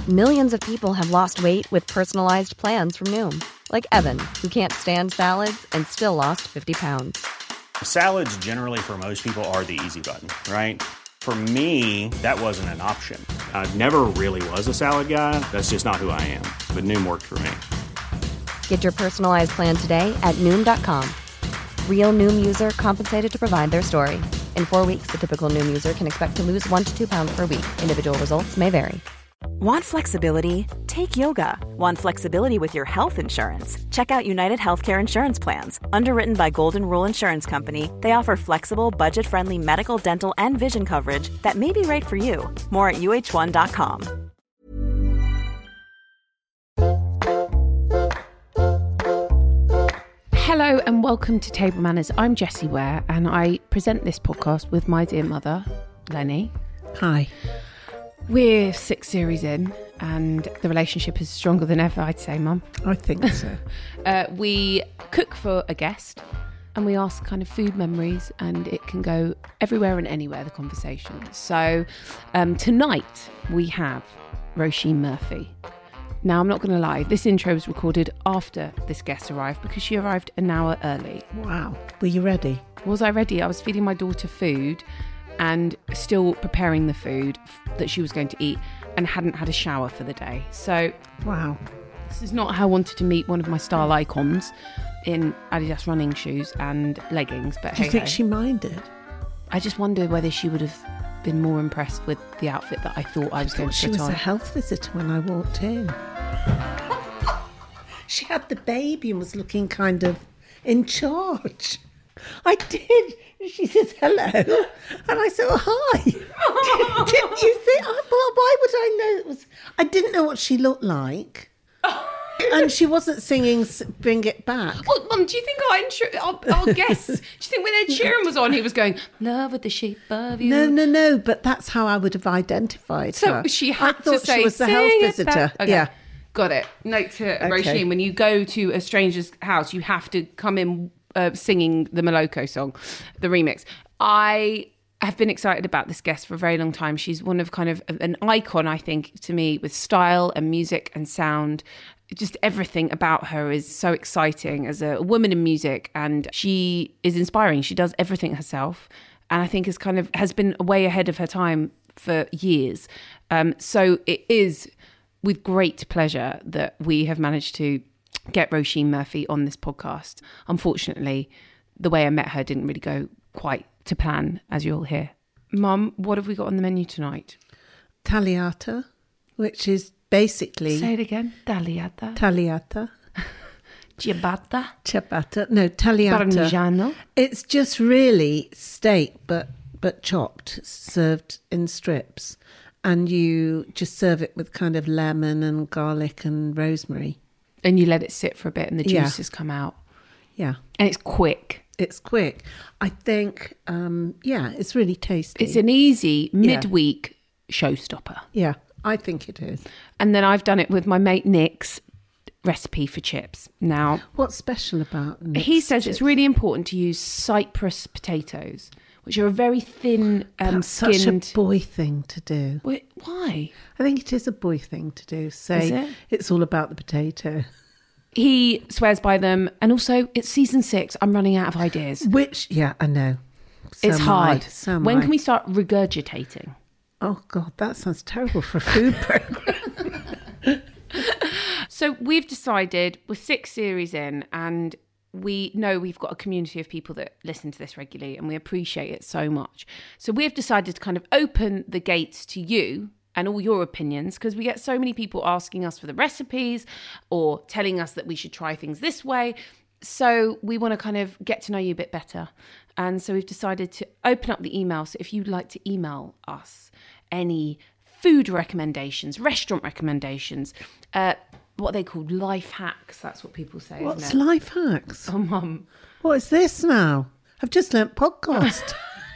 Millions of people have lost weight with personalized plans from Noom. Like Evan, who can't stand salads and still lost 50 pounds. Salads generally for most people are the easy button, right? For me, that wasn't an option. I never really was a salad guy. That's just not who I am. But Noom worked for me. Get your personalized plan today at Noom.com. Real Noom user compensated to provide their story. In 4 weeks, the typical Noom user can expect to lose 1 to 2 pounds per week. Individual results may vary. Want flexibility? Take yoga. Want flexibility with your health insurance? Check out United Healthcare Insurance Plans. Underwritten by Golden Rule Insurance Company, they offer flexible, budget-friendly medical, dental, and vision coverage that may be right for you. More at uh1.com. Hello and welcome to Table Manners. I'm Jessie Ware and I present this podcast with my dear mother, Lenny. Hi. We're 6 series in and the relationship is stronger than ever, I'd say, Mum. I think so. We cook for a guest and we ask kind of food memories, and it can go everywhere and anywhere, the conversation. So tonight we have Roisin Murphy. Now, I'm not going to lie, this intro was recorded after this guest arrived because she arrived an hour early. Wow. Were you ready? Was I ready? I was feeding my daughter food and still preparing the food that she was going to eat and hadn't had a shower for the day. So, wow. This is not how I wanted to meet one of my style icons in Adidas running shoes and leggings. But Do you think she minded? I just wondered whether she would have been more impressed with the outfit that I thought I was going to put on. She was a health visitor when I walked in. She had the baby and was looking kind of in charge. I did. She says hello, and I said, "Oh, hi." Didn't you think? Well, why would I know it was? I didn't know what she looked like, and she wasn't singing "Bring It Back." Well, Mum, do you think our guests? Do you think when Ed Sheeran was on, he was going "Love with the shape of you"? No. But that's how I would have identified her. So she had I thought to say, she was the health visitor. Okay. Yeah. Got it. Note to Roisin, when you go to a stranger's house, you have to come in singing the Moloko song, the remix. I have been excited about this guest for a very long time. She's one of kind of an icon, I think, to me, with style and music and sound. Just everything about her is so exciting as a woman in music, and she is inspiring. She does everything herself, and I think has been way ahead of her time for years. So it is with great pleasure that we have managed to get Roisin Murphy on this podcast. Unfortunately, the way I met her didn't really go quite to plan, as you'll hear. Mum, what have we got on the menu tonight? Tagliata, which is basically... Say it again. Tagliata. Tagliata. Ciabatta. No, tagliata. Parmigiano. It's just really steak, but chopped, served in strips. And you just serve it with kind of lemon and garlic and rosemary. And you let it sit for a bit and the juices come out. Yeah. And it's quick. It's quick. I think, it's really tasty. It's an easy midweek showstopper. Yeah, I think it is. And then I've done it with my mate Nick's recipe for chips. Now, what's special about Nick's he says chips? It's really important to use Cyprus potatoes, which are a very thin That's skinned... such a boy thing to do. Wait, why? I think it is a boy thing to do. Say it's all about the potato. He swears by them, and also it's season 6. I'm running out of ideas. Which, yeah, I know. It's hard. When can we start regurgitating? Oh God, that sounds terrible for a food program. So we've decided we're 6 series in, and we know we've got a community of people that listen to this regularly, and we appreciate it so much. So we've decided to kind of open the gates to you and all your opinions, because we get so many people asking us for the recipes or telling us that we should try things this way. So we want to kind of get to know you a bit better. And so we've decided to open up the email. So if you'd like to email us any food recommendations, restaurant recommendations, what they call life hacks. That's what people say. What's isn't it? life hacks? Oh, Mum. What is this now? I've just learnt podcast.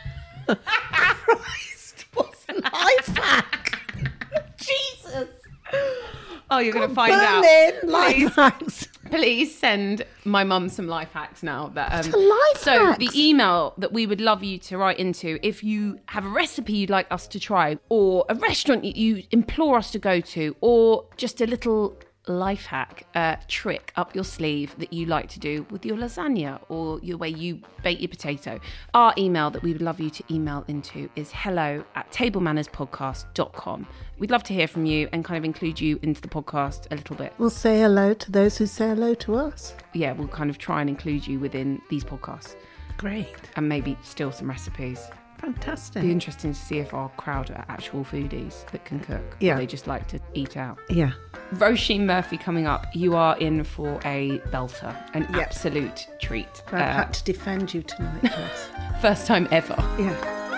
Christ, what's a life hack? Jesus. Oh, you're going to find out. Berlin, life hacks. Please send my mum some life hacks now. That life hacks? the email that we would love you to write into, if you have a recipe you'd like us to try, or a restaurant you implore us to go to, or just a little life hack trick up your sleeve that you like to do with your lasagna or your way you bake your potato. Our email that we would love you to email into is hello@tablemannerspodcast.com. We'd love to hear from you and kind of include you into the podcast a little bit. We'll say hello to those who say hello to us. Yeah, we'll kind of try and include you within these podcasts. Great. And maybe steal some recipes. Fantastic. Be interesting to see if our crowd are actual foodies that can cook. Yeah. Or they just like to eat out. Yeah. Roisin Murphy coming up. You are in for a belter, an absolute treat. I've had to defend you tonight, Jess. First time ever. Yeah.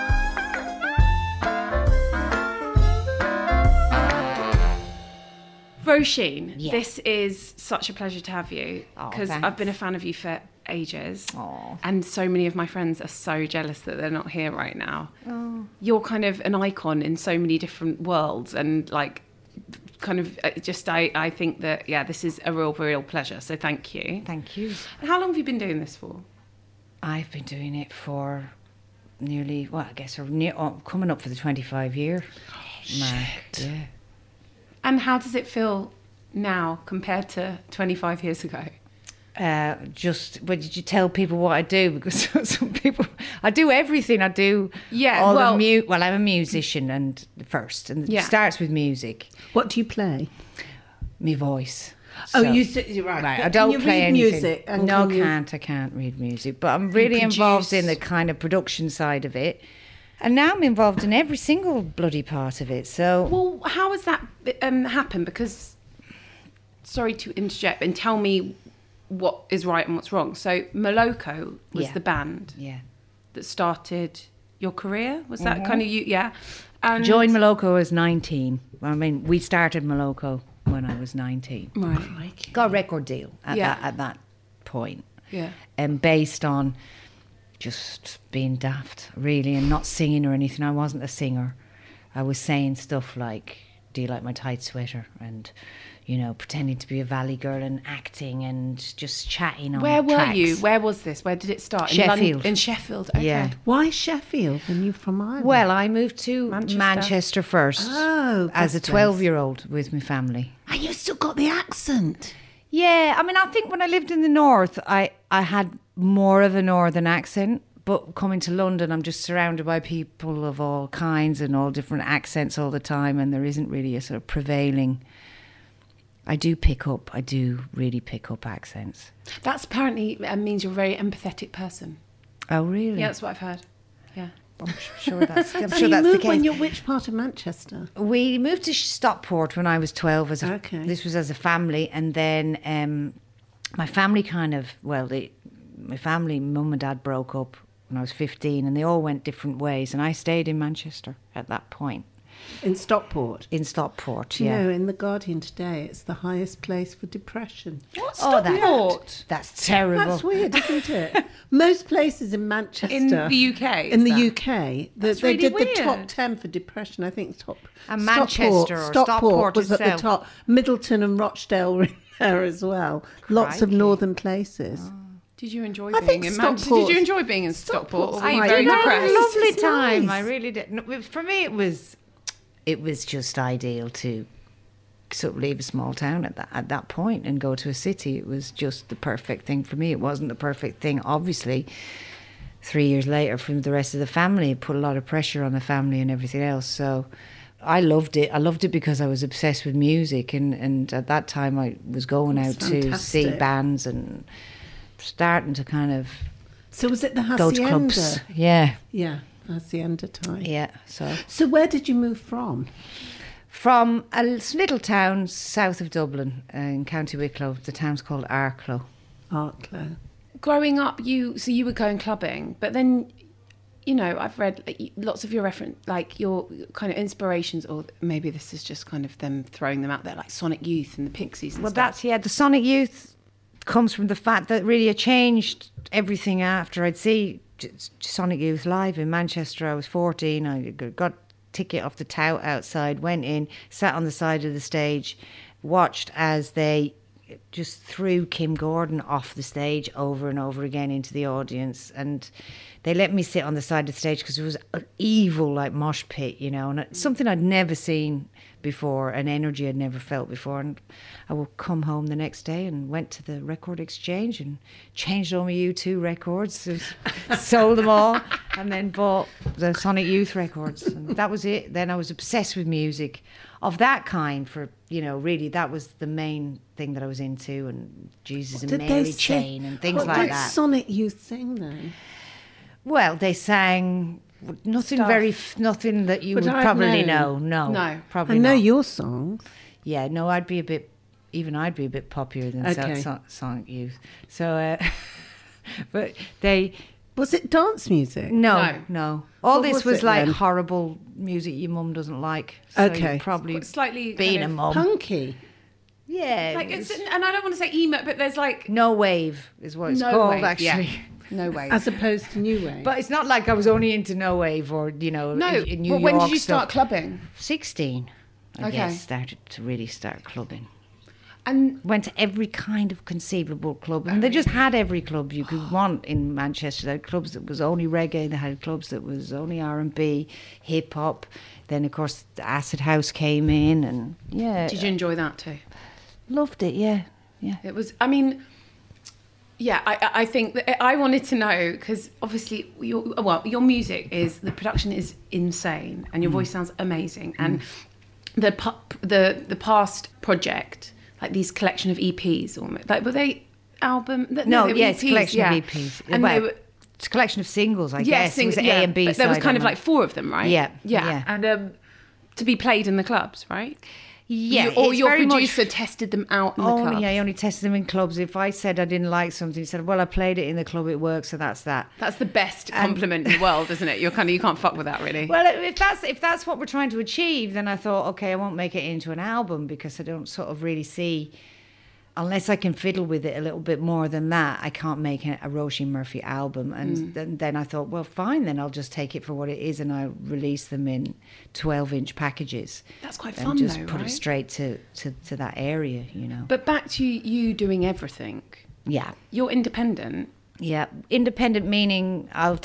Roisin, this is such a pleasure to have you because I've been a fan of you for ages. And so many of my friends are so jealous that they're not here right now. You're kind of an icon in so many different worlds, and like kind of just I think that this is a real pleasure, so thank you. Thank you. And how long have you been doing this for? I've been doing it for nearly, well, I guess coming up for the 25-year mark. Yeah. And how does it feel now compared to 25 years ago? Did you tell people what I do? Because some people, I do everything. I do I'm a musician and it starts with music. What do you play? My voice. You're right. I don't play anything. Music I can't read music. But I'm really involved in the kind of production side of it. And now I'm involved in every single bloody part of it. So, well, how has that happened? Because, sorry to interject, and tell me what is right and what's wrong. So, Moloko was the band that started your career. Was that kind of you? Yeah. And joined Moloko when I was 19. I mean, we started Moloko when I was 19. Right. Got a record deal at that point. Yeah. And based on just being daft, really, and not singing or anything. I wasn't a singer. I was saying stuff like, do you like my tight sweater? And, you know, pretending to be a valley girl and acting and just chatting on Where tracks. were you? Where was this? Where did it start? Sheffield. In Sheffield, okay. Yeah. Why Sheffield when you're from Ireland? Well, I moved to Manchester first as a 12-year-old with my family. And you still got the accent. Yeah, I mean, I think when I lived in the north, I had more of a northern accent. But coming to London, I'm just surrounded by people of all kinds and all different accents all the time, and there isn't really a sort of prevailing. I do really pick up accents. That's apparently means you're a very empathetic person. Oh, really? Yeah, that's what I've heard. Yeah. I'm sure that's So the you moved case. when you're which part of Manchester? We moved to Stockport when I was 12. This was as a family, and then my family my family, mum and dad broke up when I was 15, and they all went different ways, and I stayed in Manchester at that point. In Stockport? In Stockport, You know, in The Guardian today, it's the highest place for depression. What? Stockport? That's terrible. That's weird, isn't it? Most places in Manchester... In the UK? In the UK. They really did weird. the top 10 for depression. I think And Manchester or Stockport was at the itself. top. Middleton and Rochdale were in there as well. Lots of northern places. Oh. Did you enjoy I being think in Manchester? Stockport- Did you enjoy being in Stockport? Or were you I very did. depressed? I had a lovely It's time. nice. I really did. No, for me, it was just ideal to sort of leave a small town at that point and go to a city. It was just the perfect thing for me. It wasn't the perfect thing, obviously. 3 years later, from the rest of the family, it put a lot of pressure on the family and everything else. So I loved it. I loved it because I was obsessed with music, and at that time I was going out to see bands and starting to kind of So was it the go to clubs. Hacienda? Yeah. Yeah, Hacienda time. Yeah. So where did you move from? From a little town south of Dublin in County Wicklow. The town's called Arklow. Arklow. Growing up, you were going clubbing, but then, you know, I've read lots of your your kind of inspirations, or maybe this is just kind of them throwing them out there, like Sonic Youth and the Pixies and stuff. The Sonic Youth comes from the fact that really it changed everything after I'd see Sonic Youth live in Manchester. I was 14. I got a ticket off the tout outside, went in, sat on the side of the stage, watched as they just threw Kim Gordon off the stage over and over again into the audience, and they let me sit on the side of the stage because it was an evil like mosh pit, you know, and something I'd never seen before, an energy I'd never felt before. And I would come home the next day and went to the record exchange and changed all my U2 records, sold them all, and then bought the Sonic Youth records, and that was it. Then I was obsessed with music of that kind for, you know, really that was the main thing that I was into, and Jesus and Mary Chain and things like that. What did Sonic Youth sing then? Well, they sang nothing nothing that you would probably know. No, probably not. I know your songs. Yeah, no, I'd be a bit popular than Sonic Youth. So, but they... Was it dance music? No. All What this was was it like then? horrible music your mum doesn't like. So Okay. you're probably Slightly being kind a of mum. Punky. Yeah. like it's, and I don't want to say emo, but there's like No Wave is what it's no called, wave, actually. yeah. No way. As opposed to New Wave. But it's not like I was only into No Wave or, you know, No, in New but York when did you stuff. start clubbing? 16, I Okay. guess, started to really start clubbing. And Went to every kind of conceivable club, and they just had every club you could want in Manchester. They had clubs that was only reggae, they had clubs that was only R&B, hip hop. Then of course the Acid House came in, and yeah, did you enjoy that too? loved it. Yeah. It was, I mean, yeah, I think that I wanted to know, because obviously your music is, the production is insane and your voice sounds amazing. And the past project, like these collection of EPs, almost, like were they album? No, they were yes, EPs, collection yeah. of EPs. And well, they were, it's a collection of singles, I guess. It was yeah, A and B but there was side kind on of like 4 of them, right? Yeah. And to be played in the clubs, right? Yeah, Or it's your very much- producer tested them out in the clubs. I only tested them in clubs. If I said I didn't like something, he said, well, I played it in the club, it works, so that's that. That's the best compliment in the world, isn't it? You can't fuck with that, really. Well, if that's what we're trying to achieve, then I thought, okay, I won't make it into an album, because I don't sort of really see, unless I can fiddle with it a little bit more than that, I can't make a Roisin Murphy album. And then I thought, well, fine, then I'll just take it for what it is, and I release them in 12-inch packages. That's quite and fun, just though, put right? it straight to that area, you know. But back to you doing everything. Yeah. You're independent. Yeah, independent meaning I'll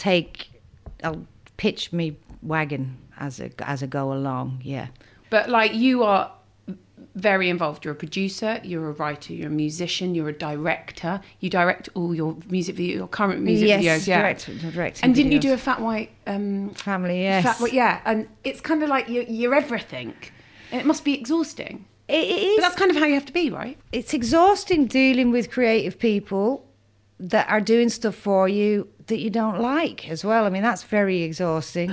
pitch me wagon as I go along. Yeah, But like you are very involved. You're a producer, you're a writer, you're a musician, you're a director. You direct all your music videos, your current music videos. Yeah. direct. And didn't you videos. do a Fat White Family? Yes. Fat White, yeah. And it's kind of like you're everything. And it must be exhausting. It is. But that's kind of how you have to be, right? It's exhausting dealing with creative people that are doing stuff for you that you don't like as well. I mean, that's very exhausting.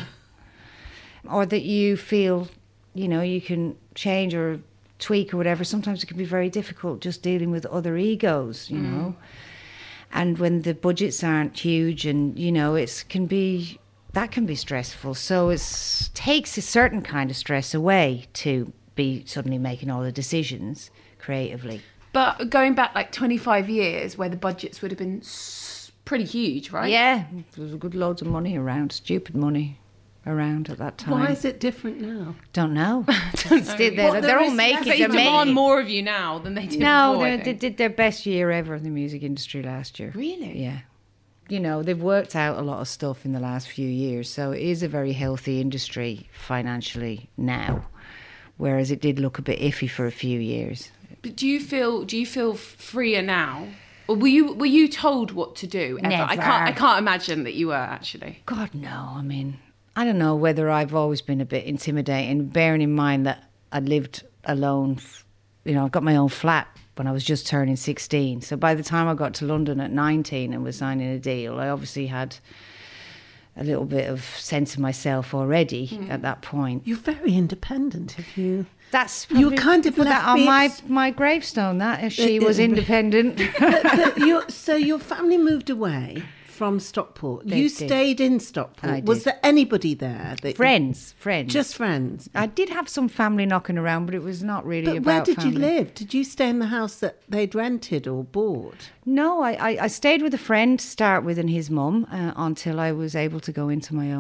Or that you feel, you know, you can change or tweak or whatever. Sometimes it can be very difficult just dealing with other egos, you know. And when the budgets aren't huge, and, you know, that can be stressful. So it takes a certain kind of stress away to be suddenly making all the decisions creatively. But going back like 25 years where the budgets would have been pretty huge, right? Yeah, there was a good loads of money around, stupid money around at that time. Why is it different now? Don't know. They're all making. They They're demand making. more of you now than they did No, before. I they think. did their best year ever in the music industry last year. Really? Yeah. You know, they've worked out a lot of stuff in the last few years, so it is a very healthy industry financially now, whereas it did look a bit iffy for a few years. But do you feel freer now? Or were you told what to do ever? Never. I can't imagine that you were actually. God, no. I mean, I don't know whether I've always been a bit intimidating, bearing in mind that I lived alone. You know, I've got my own flat when I was just turning 16. So by the time I got to London at 19 and was signing a deal, I obviously had a little bit of sense of myself already at that point. You're very independent. If you That's You probably kind of put that left on me- my gravestone. That if she was independent. so your family moved away from Stockport. They You did. stayed in Stockport. I Was did. there anybody there? That friends. Just friends. I did have some family knocking around, but it was not really But about where did family. you live? Did you stay in the house that they'd rented or bought? No, I stayed with a friend to start with and his mum until I was able to go into my own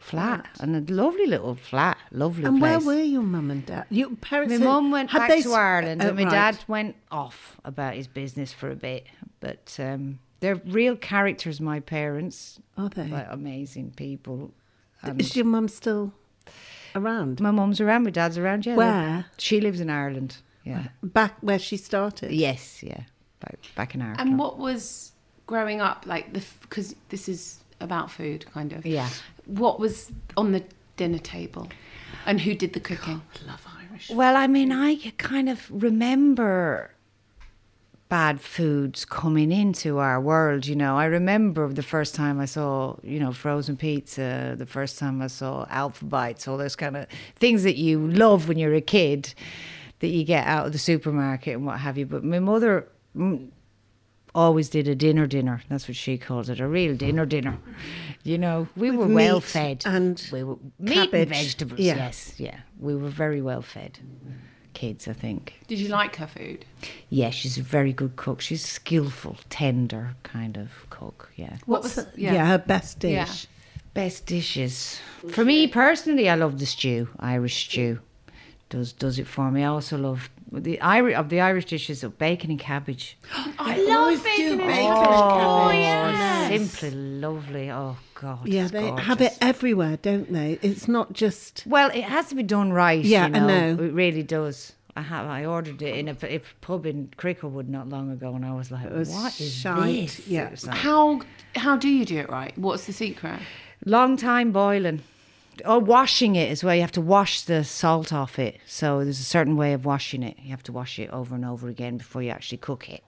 flat. And a lovely little flat, lovely And place. where were your mum and dad? Your parents. My mum went back to Ireland, and my right. dad went off about his business for a bit. But they're real characters, my parents. Are they? Like amazing people. And Is your mum still around? my mum's around, my dad's around, yeah. Where? She lives in Ireland, yeah. Back where she started? Yes, yeah. Back in Ireland. And what was growing up like? Because this is about food, kind of. Yeah. What was on the dinner table, and who did the cooking? Love Irish. Well, I mean, I kind of remember bad foods coming into our world, you know. I remember the first time I saw, you know, frozen pizza, the first time I saw Alpha Bites, all those kind of things that you love when you're a kid that you get out of the supermarket and what have you. But my mother always did a dinner. That's what she calls it, a real dinner. You know, we were meat well fed. and we were meat cabbage. and vegetables, Yeah. yes, yeah. We were very well fed kids, I think. Did you like her food? Yeah, she's a very good cook. She's skillful, tender kind of cook, yeah. What's her best dish? Yeah. Best dishes. For me personally, I love the stew, Irish stew. Does it for me. I also love the Irish dishes of bacon and cabbage. I love bacon and cabbage. Oh, yes. simply lovely. Oh God. Yeah, it's they gorgeous. have it everywhere, don't they? It's not just. Well, it has to be done right. Yeah, you I know. It really does. I ordered it in a pub in Cricklewood not long ago, and I was like, was "What is shite, this?" yeah. It was like, How do you do it right? What's the secret? long time boiling. Or washing it as well. You have to wash the salt off it. So there's a certain way of washing it. You have to wash it over and over again before you actually cook it.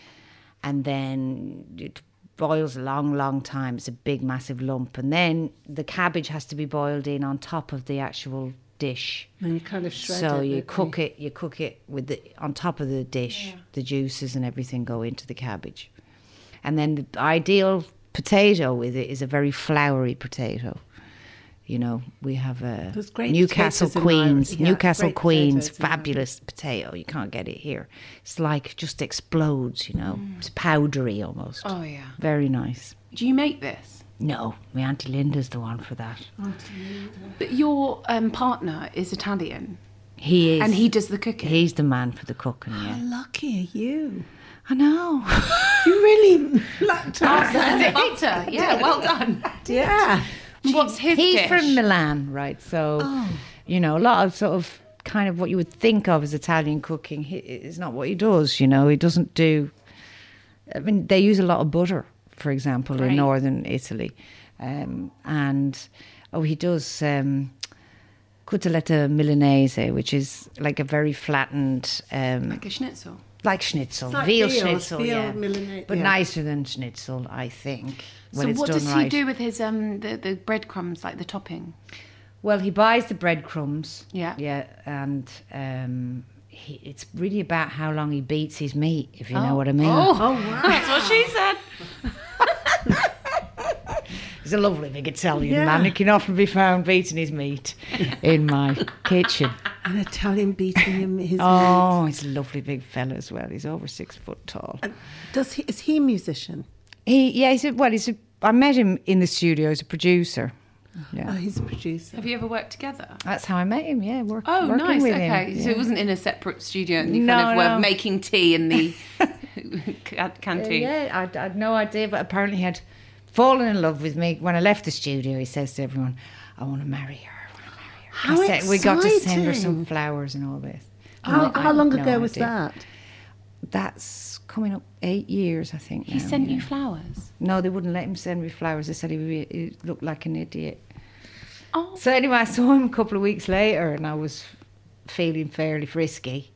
And then it boils a long time. It's a big, massive lump. And then the cabbage has to be boiled in on top of the actual dish. And you kind of shred it. So you don't cook it with on top of the dish. The juices and everything go into the cabbage. And then the ideal potato with it is a very floury potato. You know, we have a There's great Newcastle potatoes in Queens, Ireland. Yeah, Newcastle great Queens, potatoes in Ireland. fabulous potato. You can't get it here. It's like just explodes, you know. It's powdery almost. Oh yeah. Very nice. Do you make this? No, my Auntie Linda's the one for that. But your partner is Italian, He is. and he does the cooking. He's the man for the cooking, How yeah. lucky are you? I know. You really lucked out. Butter. Yeah, well done. Yeah. What's his He's dish? from Milan, right? So, you know, a lot of sort of kind of what you would think of as Italian cooking is not what he does, you know. He doesn't do... I mean, they use a lot of butter, for example, Right. in northern Italy. He does cotoletta milanese, which is like a very flattened... Like a schnitzel. like schnitzel, It's like veal veal, schnitzel, veal yeah. Milanese, But yeah. nicer than schnitzel, I think, when So it's what done does right. he do with his the breadcrumbs, like the topping? Well, he buys the breadcrumbs. Yeah. Yeah, and it's really about how long he beats his meat, if you know what I mean. Oh wow, that's what she said. He's a lovely big Italian man. He can often be found beating his meat in my kitchen. An Italian beating his Oh, he's a lovely big fella as well. He's over 6 foot tall. Is he a musician? I met him in the studio as a producer. Oh, Yeah. he's a producer. Have you ever worked together? That's how I met him, yeah. Working Nice. with Okay, him. so yeah. it wasn't in a separate studio, and you No, kind of no. were making tea in the canteen. Yeah, I had no idea, but apparently he had fallen in love with me. When I left the studio, he says to everyone, I want to marry her. How We got to send her exciting. some flowers and all this. How long No ago was idea. that? That's coming up 8 years, I think. He now, sent yeah. you flowers. No, they wouldn't let him send me flowers. They said he looked like an idiot. Oh, So anyway, I saw him a couple of weeks later and I was feeling fairly frisky.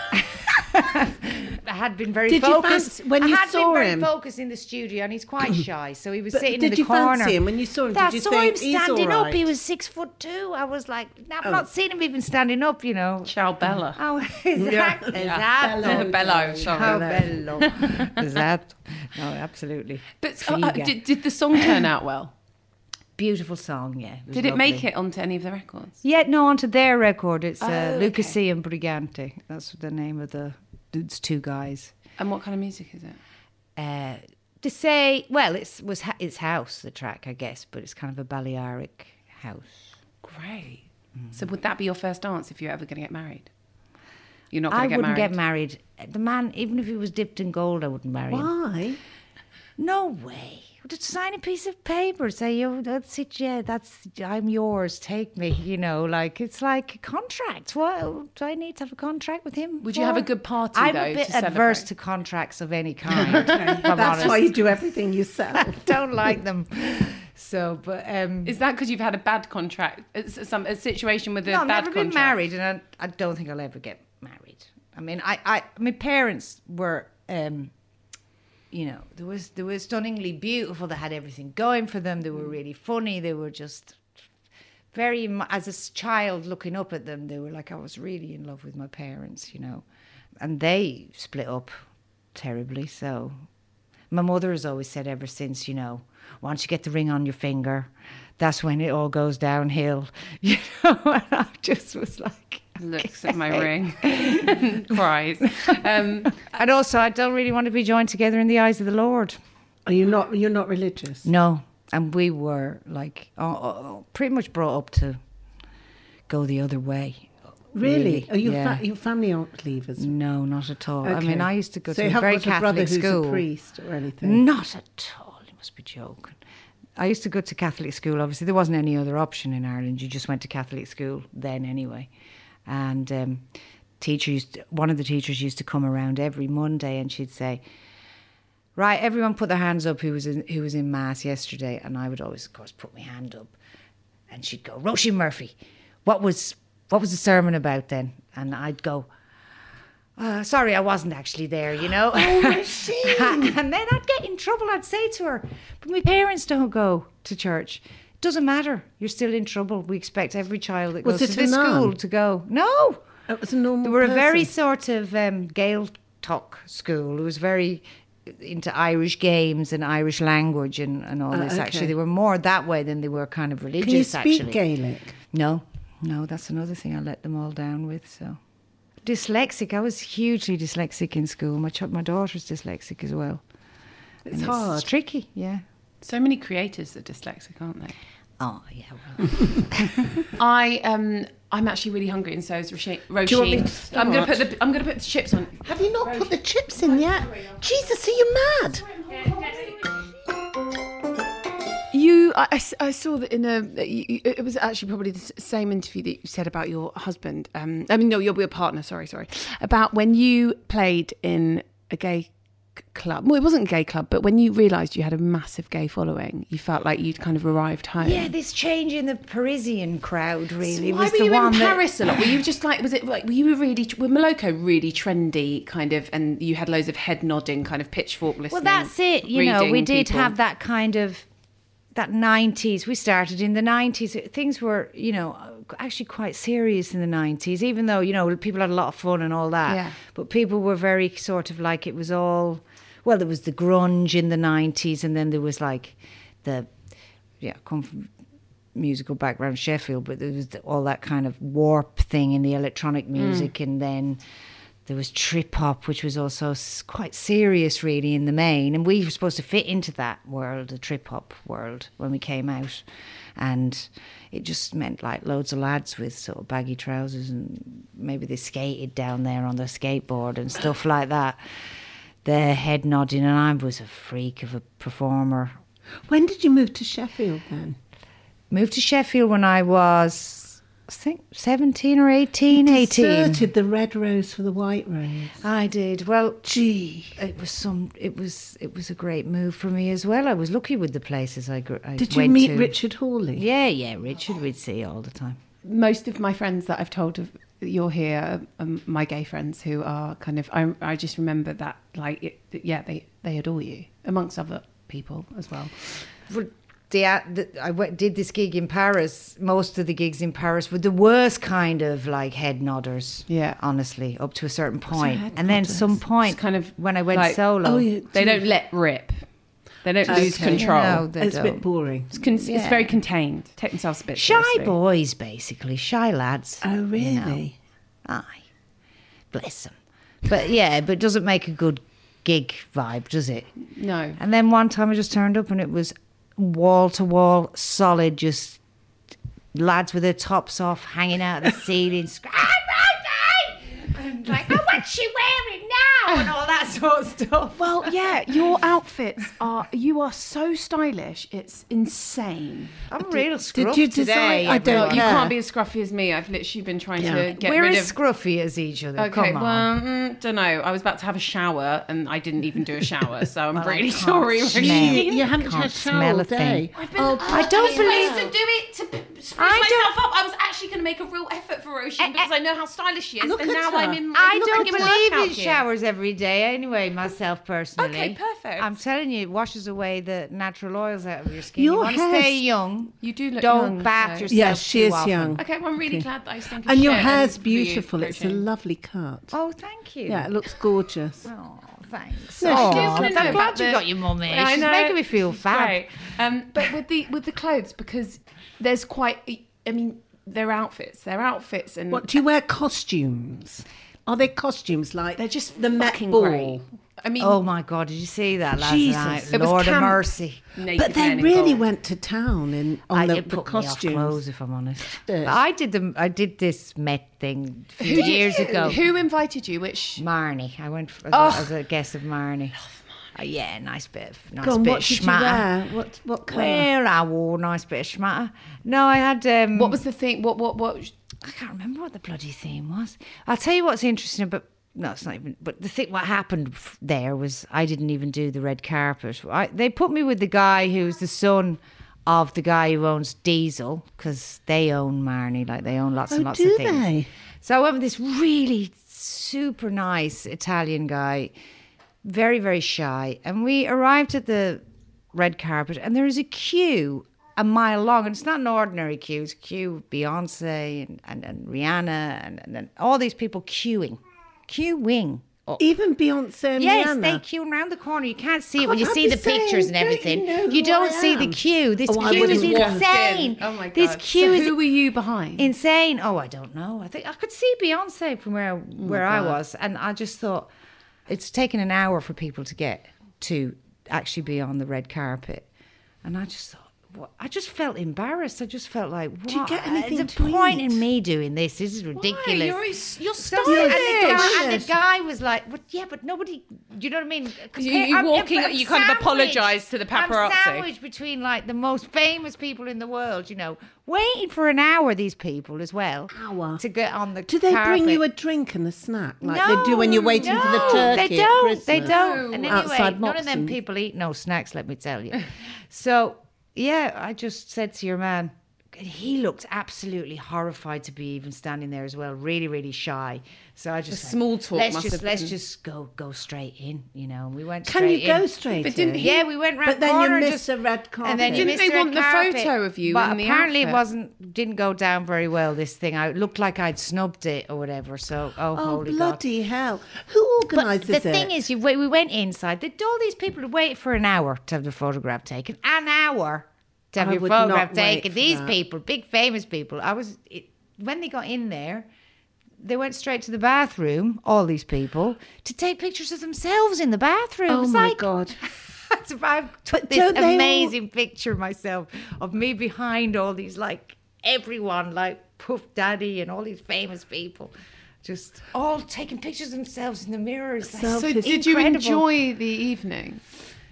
I had been very Did you focused. fancy- when you I had saw been him? very focused in the studio, and he's quite shy, so he was But sitting did in the you corner. fancy him when you saw him? I Did you saw think, him "He's all standing up. right"? He was 6'2". I was like, I've not seen him even standing up, you know. Ciao Bella. Oh, exactly. Bello. Bello, sorry. How bello. Esatto. No, absolutely. But Figa. did the song turn out well? Beautiful song, yeah. was Did it make lovely. it onto any of the records? Yeah, no, onto their record. It's Oh, Lucas okay. C. and Brigante. That's the name of it's two guys. And what kind of music is it? To say, well, it's house, the track, I guess, but it's kind of a Balearic house. Great. So would that be your first dance if you're ever going to get married? You're not going to get married? I wouldn't get married. The man, even if he was dipped in gold, I wouldn't marry him. Why? No way. Just sign a piece of paper, say, that's it, yeah, I'm yours, take me, it's like a contract. What, do I need to have a contract with him? Would you have a good party, I'm though, a bit to adverse celebrate? to contracts of any kind. if I'm That's honest. why you do everything yourself. Don't like them. So, but... Is that because you've had a bad contract? It's a situation with a No, bad I've never contract? been married, and I don't think I'll ever get married. I mean, my parents were... they were stunningly beautiful. They had everything going for them. They were really funny. They were just very, as a child looking up at them, they were like, I was really in love with my parents, And they split up terribly. So my mother has always said ever since, once you get the ring on your finger, that's when it all goes downhill. And I just was like... Looks at my ring, cries. And also, I don't really want to be joined together in the eyes of the Lord. Are you not? You're not religious? No, and we were pretty much brought up to go the other way. Really? Are you yeah. your family aren't believers? No, not at all. I Okay. mean, I used to go So to you a haven't very got a brother Catholic who's school. a priest or anything? Not at all. You must be joking. I used to go to Catholic school. Obviously, there wasn't any other option in Ireland. You just went to Catholic school then, anyway. And one of the teachers used to come around every Monday, and she'd say, "Right, everyone, put their hands up who was in mass yesterday." And I would always, of course, put my hand up, and she'd go, "Roisin Murphy, what was the sermon about then?" And I'd go, "Sorry, I wasn't actually there, Oh, Roisin. And then I'd get in trouble. I'd say to her, "But my parents don't go to church." Doesn't matter. You're still in trouble. We expect every child that Was goes it to a this nun? school to go. No. It was a normal They were person. a very sort of Gaeltacht school. It was very into Irish games and Irish language and all this. okay. Actually, they were more that way than they were kind of religious. Can you speak actually. Gaelic? No, that's another thing I let them all down with. So, dyslexic. I was hugely dyslexic in school. My daughter's dyslexic as well. It's And hard. It's tricky. Yeah. So many creators are dyslexic, aren't they? Oh yeah. Well. I'm actually really hungry, and so is Roisin. Do you want me to start? I'm gonna put the chips on. Have you not put the chips in yet? Jesus, are you mad? I saw that it was actually probably the same interview that you said about your husband. Your partner. Sorry, about when you played in a gay club. Well, it wasn't a gay club, but when you realised you had a massive gay following, you felt like you'd kind of arrived home. Yeah, this change in the Parisian crowd really So was why the were you one in that... Paris a lot? Were you just like, was it like, were Moloko really trendy kind of, and you had loads of head nodding kind of pitchfork listening? Well, that's it. We reading did people? have that kind of, that 90s. We started in the 90s. Things were, actually quite serious in the 90s, even though, people had a lot of fun and all that. Yeah. But people were very sort of like, it was all, well, there was the grunge in the 90s, and then there was like I come from musical background, Sheffield, but there was all that kind of warp thing in the electronic music, and then there was trip hop, which was also quite serious, really, in the main. And we were supposed to fit into that world, the trip hop world, when we came out. And it just meant like loads of lads with sort of baggy trousers, and maybe they skated down there on their skateboard and stuff like that. The head nodding, and I was a freak of a performer. When did you move to Sheffield then? Moved to Sheffield when I was, I think, 17 or 18. You 18. deserted the red rose for the white rose. I did. Well, Gee. it was a great move for me as well. I was lucky with the places I went to. Did you meet Richard Hawley? Yeah, Richard we'd see all the time. Most of my friends that I've told of you're here, my gay friends who are kind of, I just remember that, like, they adore you, amongst other people as well. I did this gig in Paris. Most of the gigs in Paris were the worst kind of like head nodders. Yeah. Honestly, up to a certain point. head And then nodders? some point, It's kind of when I went like- solo. Oh, yeah. They don't let rip. They don't lose Okay. control. No, they It's a don't. bit boring. It's very contained. Take themselves a bit Shy seriously. boys, basically. Shy lads. Oh, really? You know. Aye. Bless them. But yeah, but it doesn't make a good gig vibe, does it? No. And then one time I just turned up and it was wall to wall, solid, just lads with their tops off, hanging out of the ceiling, and like, oh, what's she wearing now? And all that sort of stuff. Well, yeah, your outfits you are so stylish. It's insane. I'm real scruffy Did you design? today. I don't Well, everyone. you care. can't be as scruffy as me. I've literally been trying to get We're rid as of. scruffy as each other. Okay, Come on. don't know. I was about to have a shower and I didn't even do a shower, so I'm Well, I really can't sorry. smell. Roisin. You haven't Can't had smell shower all a thing. day. I don't believe to do it to spruce I myself up. I was actually going to make a real effort for Roisin because I know how stylish she is, Look and at now her. I'm in. I look don't at my believe workout in gear. showers every day anyway, myself personally. Okay, perfect. I'm telling you, it washes away the natural oils out of your skin. Your you want to hair's- stay young. You do look Don't young, bath so- yourself Yeah, she too is often. young. Okay, well, I'm really glad that I think. And your shit hair's for you, beautiful. It's a Roisin. lovely cut. Oh, thank you. Yeah, it looks gorgeous. Oh, thanks. No, oh, she wanna know I'm about glad you the- got your mum here. Yeah, I She's know. making me feel fab. Great. But with the clothes, because there's quite. I mean, they're outfits. They're outfits, and What, do you wear costumes? Are they costumes like they're just the Met fucking Ball? great. I mean, Oh my God, did you see that last Jesus. night? It was Lord of camp. mercy. naked But they men in really gold. went to town on It the put me off costumes. clothes, if I'm honest. Did? But I did this Met thing a few Who did years you? ago. Who invited you? Which? Marnie. I went as a guest of Marnie. Yeah, nice bit of Go on, bit what of did you schmatter. wear? What colour? Well, I wore a nice bit of schmatter. No, I had. What was the thing? What? I can't remember what the bloody theme was. I'll tell you what's interesting about. No, it's not even. But the thing, what happened there was I didn't even do the red carpet. They put me with the guy who's the son of the guy who owns Diesel, because they own Marnie, like they own lots and lots do of things. they? So I went with this really super nice Italian guy, very, very shy. And we arrived at the red carpet and there is a queue a mile long. And it's not an ordinary queue. It's a queue of Beyonce and Rihanna and all these people queuing. Even Beyonce and Yes, Rihanna. they queue around the corner. You can't see it God, when you I'd see be the pictures and saying, don't everything. you know You who don't I see the am? queue. This Oh, I queue is wouldn't walk insane. Oh my god! This queue is Who were you behind? insane. Oh, I don't know. I think I could see Beyonce from where I was, and I just thought it's taken an hour for people to get to actually be on the red carpet, and I just thought. I just felt embarrassed. I just felt like, what? Do you get anything the to point eat? in me doing this? This is ridiculous. You're So- stylish. and the guy was like, but yeah, but nobody, you know what I mean? You walking, you kind of sandwiched. apologise to the paparazzi. I'm sandwiched between like the most famous people in the world, you know, waiting for an hour, these people as well. Hour. To get on the Do they bring carpet. you a drink and a snack like they do when you're waiting for the turkey? They don't. At They Christmas? don't. And anyway, Outside none of them Moxon's. people eat no snacks, let me tell you. So, yeah, I just said to your man, he looked absolutely horrified to be even standing there as well, really, really shy. So I just The said, small talk must have let's been- just go straight in, you know. And we went Can straight you go in. straight But didn't in? he- Yeah, we went round But then you corner and missed just the red carpet. and then you Didn't missed they the red want the carpet. photo of you But in the apparently outfit? didn't go down very well, this thing. I looked like I'd snubbed it or whatever. So Oh, holy God. bloody hell. Who But organises the it? thing is, we went inside. All these people had waited for an hour to have the photograph taken. An hour to have I your would not photograph wait taken. for These that. people, big famous people. When they got in there, they went straight to the bathroom, all these people, to take pictures of themselves in the bathroom. Oh It's my like, God. I've took But this don't they all- amazing picture myself of me behind all these, like, everyone, like Puff Daddy and all these famous people. Just all taking pictures of themselves in the mirrors. So So It's did you incredible. enjoy the evening?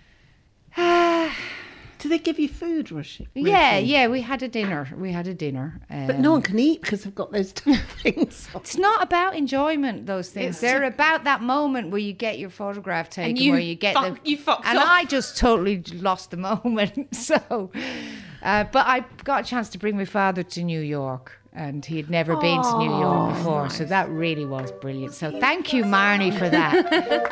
Do they give you food, Roisin? Yeah, we had a dinner. But no one can eat because they've got those two things on. It's not about enjoyment, those things. It's They're ju- about that moment where you get your photograph taken, you where you get you fucked and off. I just totally lost the moment. So, but I got a chance to bring my father to New York, and he had never been to New York before, so that really was brilliant. So thank you, Marnie, for that.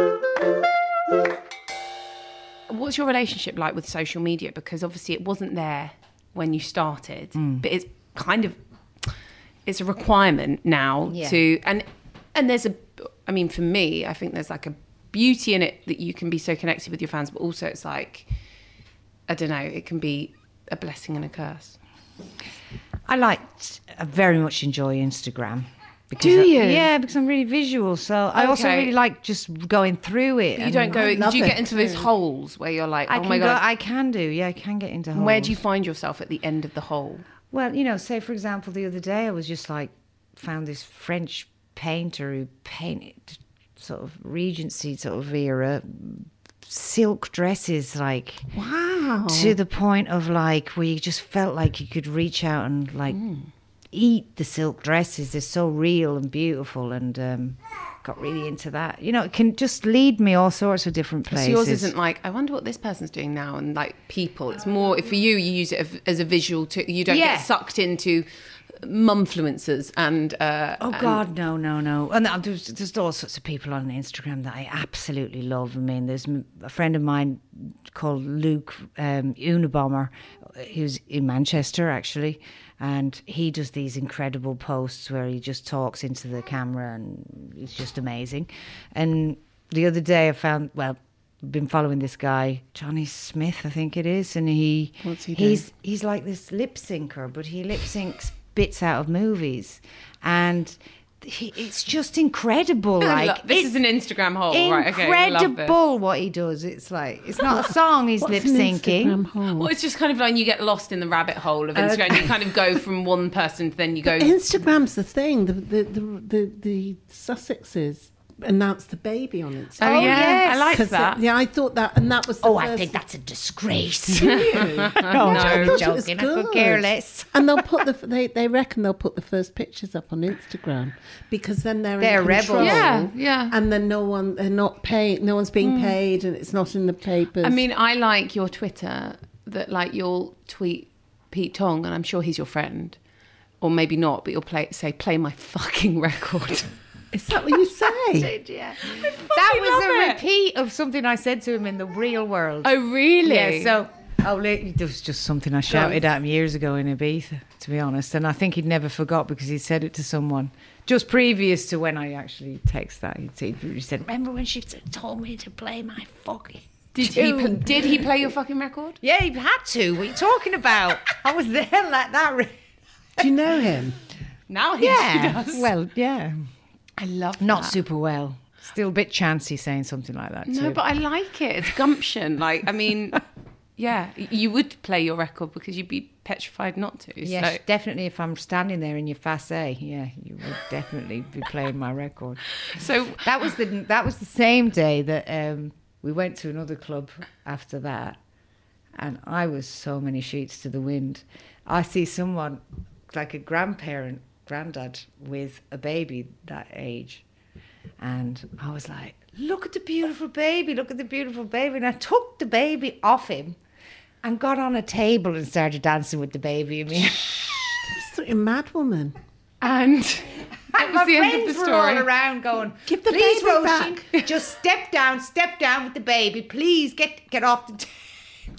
What's your relationship like with social media? Because obviously it wasn't there when you started, but it's kind of, it's a requirement now Yeah. to, and there's I mean, for me, I think there's like a beauty in it that you can be so connected with your fans, but also it's like, I don't know, it can be a blessing and a curse. I very much enjoy Instagram. Because Do you? Yeah, because I'm really visual. So I also Okay. really like just going through it. You and don't go, love do you it get into those holes where you're like, I oh can my God. I can do. Yeah, I can get into holes. Where do you find yourself at the end of the hole? Well, say for example, the other day I was just like, found this French painter who painted sort of Regency sort of era silk dresses, like Wow. to the point of like where you just felt like you could reach out and like eat the silk dresses. They're so real and beautiful, and got really into that. It can just lead me all sorts of different places. So yours isn't like, I wonder what this person's doing now, and like people. It's more, for you use it as a visual too. You don't get sucked into mumfluencers and God, no. And there's all sorts of people on Instagram that I absolutely love. I mean, there's a friend of mine called Luke Unabomber, who's in Manchester actually, and he does these incredible posts where he just talks into the camera, and it's just amazing. And the other day I found, I've been following this guy, Johnny Smith, I think it is, and what's he doing? He's like this lip syncer, but he lip syncs bits out of movies, and it's just incredible. Like this is an Instagram hole, right? Okay, incredible what he does. It's like, it's not a song he's lip syncing. Well, it's just kind of like you get lost in the rabbit hole of Instagram. You kind of go from one person to then you go. Instagram's the thing. The Sussexes announced the baby on Instagram. Oh yeah, yes. I like that. I thought that, and that was the I first. think that's a disgrace. No, I I thought it was joking. I could care less. And they'll put they reckon they'll put the first pictures up on Instagram because then they're in control. rebels. Yeah. And then no one's being paid, and it's not in the papers. I mean, I like your Twitter that like you'll tweet Pete Tong, and I'm sure he's your friend, or maybe not, but you'll play my fucking record. Is that what you say? Yeah. That was a repeat of something I said to him in the real world. Oh really? Yeah, so there was just something I shouted at him years ago in Ibiza, to be honest, and I think he'd never forgot because he said it to someone just previous to when I actually text that. He said, "Remember when she told me to play my fucking tune?" Did he play your fucking record? Yeah, he had to. What are you talking about? I was there like that. Do you know him? Now he does. Well, yeah. I love that. Not super well. Still a bit chancy saying something like that too. No, but I like it. It's gumption. Like, I mean, yeah, you would play your record because you'd be petrified not to. Yes, so. definitely. If I'm standing there in your Fassé, yeah, you would definitely be playing my record. So that was the same day that we went to another club after that, and I was so many sheets to the wind. I see someone like a granddad with a baby that age, and I was like, look at the beautiful baby, and I took the baby off him and got on a table and started dancing with the baby. That's a mad woman. And that was the end of friends the were story. all around going, Give the please, baby Roisin, back." just step down with the baby, please get off the table.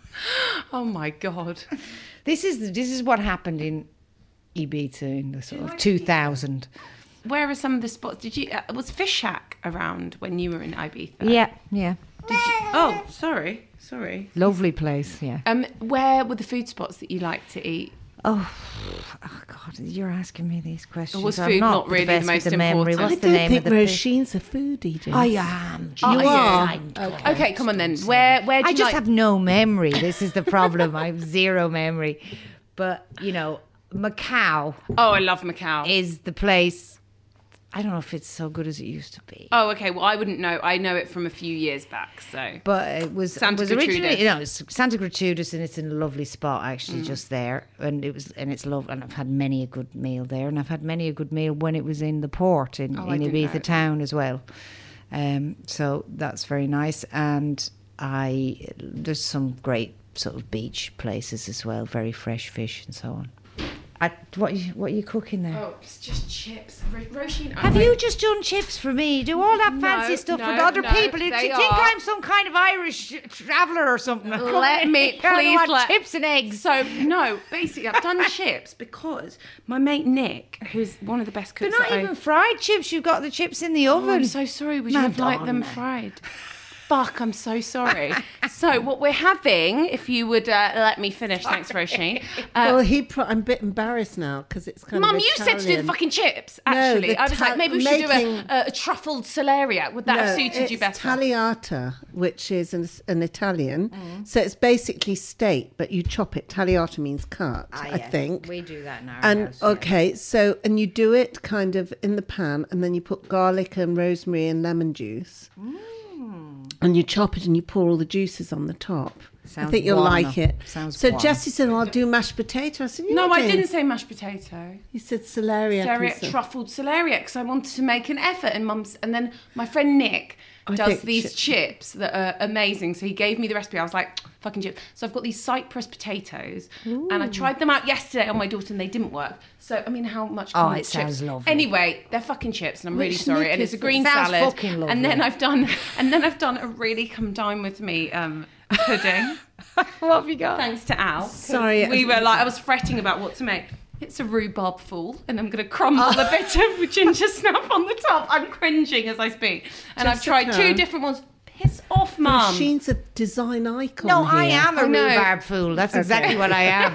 Oh my God. This is what happened in Ibiza in the sort of 2000. Where are some of the spots? Did you was Fish Shack around when you were in Ibiza? Yeah. Did you? Oh, sorry. Lovely place, yeah. Where were the food spots that you like to eat? Oh God, you're asking me these questions. Or was I'm food not not really best the with most memory. important? What's I the don't name think of the Roisin's a foodie, Jess. I am. Oh, Jesus, yeah. Okay, come on then. Where do you I just like... have no memory. This is the problem. I have zero memory. But, Macau Oh, I love Macau. is the place. I don't know if it's so good as it used to be. Oh, okay. Well, I wouldn't know. I know it from a few years back, so... But it was Santa originally, Gertrudis. it's Santa Gertrudis, and it's in a lovely spot actually, just there, and it's lovely. And I've had many a good meal there, and I've had many a good meal when it was in the port in I didn't know. Ibiza town as well. So that's very nice, and there's some great sort of beach places as well, very fresh fish and so on. What are you cooking there? Oh, it's just chips. Roisin, Have you just done chips for me? Do all that fancy stuff for other people? Do you think I'm some kind of Irish traveller or something? Let me I please want let chips and eggs. So no, basically I've done chips because my mate Nick, who's one of the best They're cooks, not even fried chips. You've got the chips in the oven. I'm so sorry. Would you have liked them Madonna. fried? fuck, I'm so sorry. So what we're having, if you would let me finish, thanks, Roisin. Well, I'm a bit embarrassed now because it's kind Mum, of you said to do the fucking chips, No, actually. the I was like, maybe we should making- do a truffled celeriac. Would that have suited you better? Tagliata, which is an Italian. So it's basically steak, but you chop it. Tagliata means cut, I think. We do that in our And house. okay, so and you do it kind of in the pan, and then you put garlic and rosemary and lemon juice, and you chop it and you pour all the juices on the top. I think you'll like it. So Jessie said, "I'll do mashed potato." I said, No, I didn't say mashed potato. You said celeriac. Truffled celeriac, because I wanted to make an effort. And then my friend Nick does think these chips that are amazing. So he gave me the recipe. I was like, fucking chips. So I've got these Cyprus potatoes, and I tried them out yesterday on my daughter, and they didn't work. So I mean, how much? Oh, can it sounds chips? lovely. Anyway, they're fucking chips, and I'm really Which sorry. Nick And it's a is- green sounds salad. fucking lovely. And then I've done a really come dine with me pudding. What have you got? Thanks to Al. Sorry, We were like, I was fretting about what to make. It's a rhubarb fool, and I'm going to crumble a bit of ginger snap on the top. I'm cringing as I speak. And I've tried Jessica. 2 different ones. Piss off, Mum. Sheen's a design icon. No, I here. am a I know. rhubarb fool. That's exactly what I am.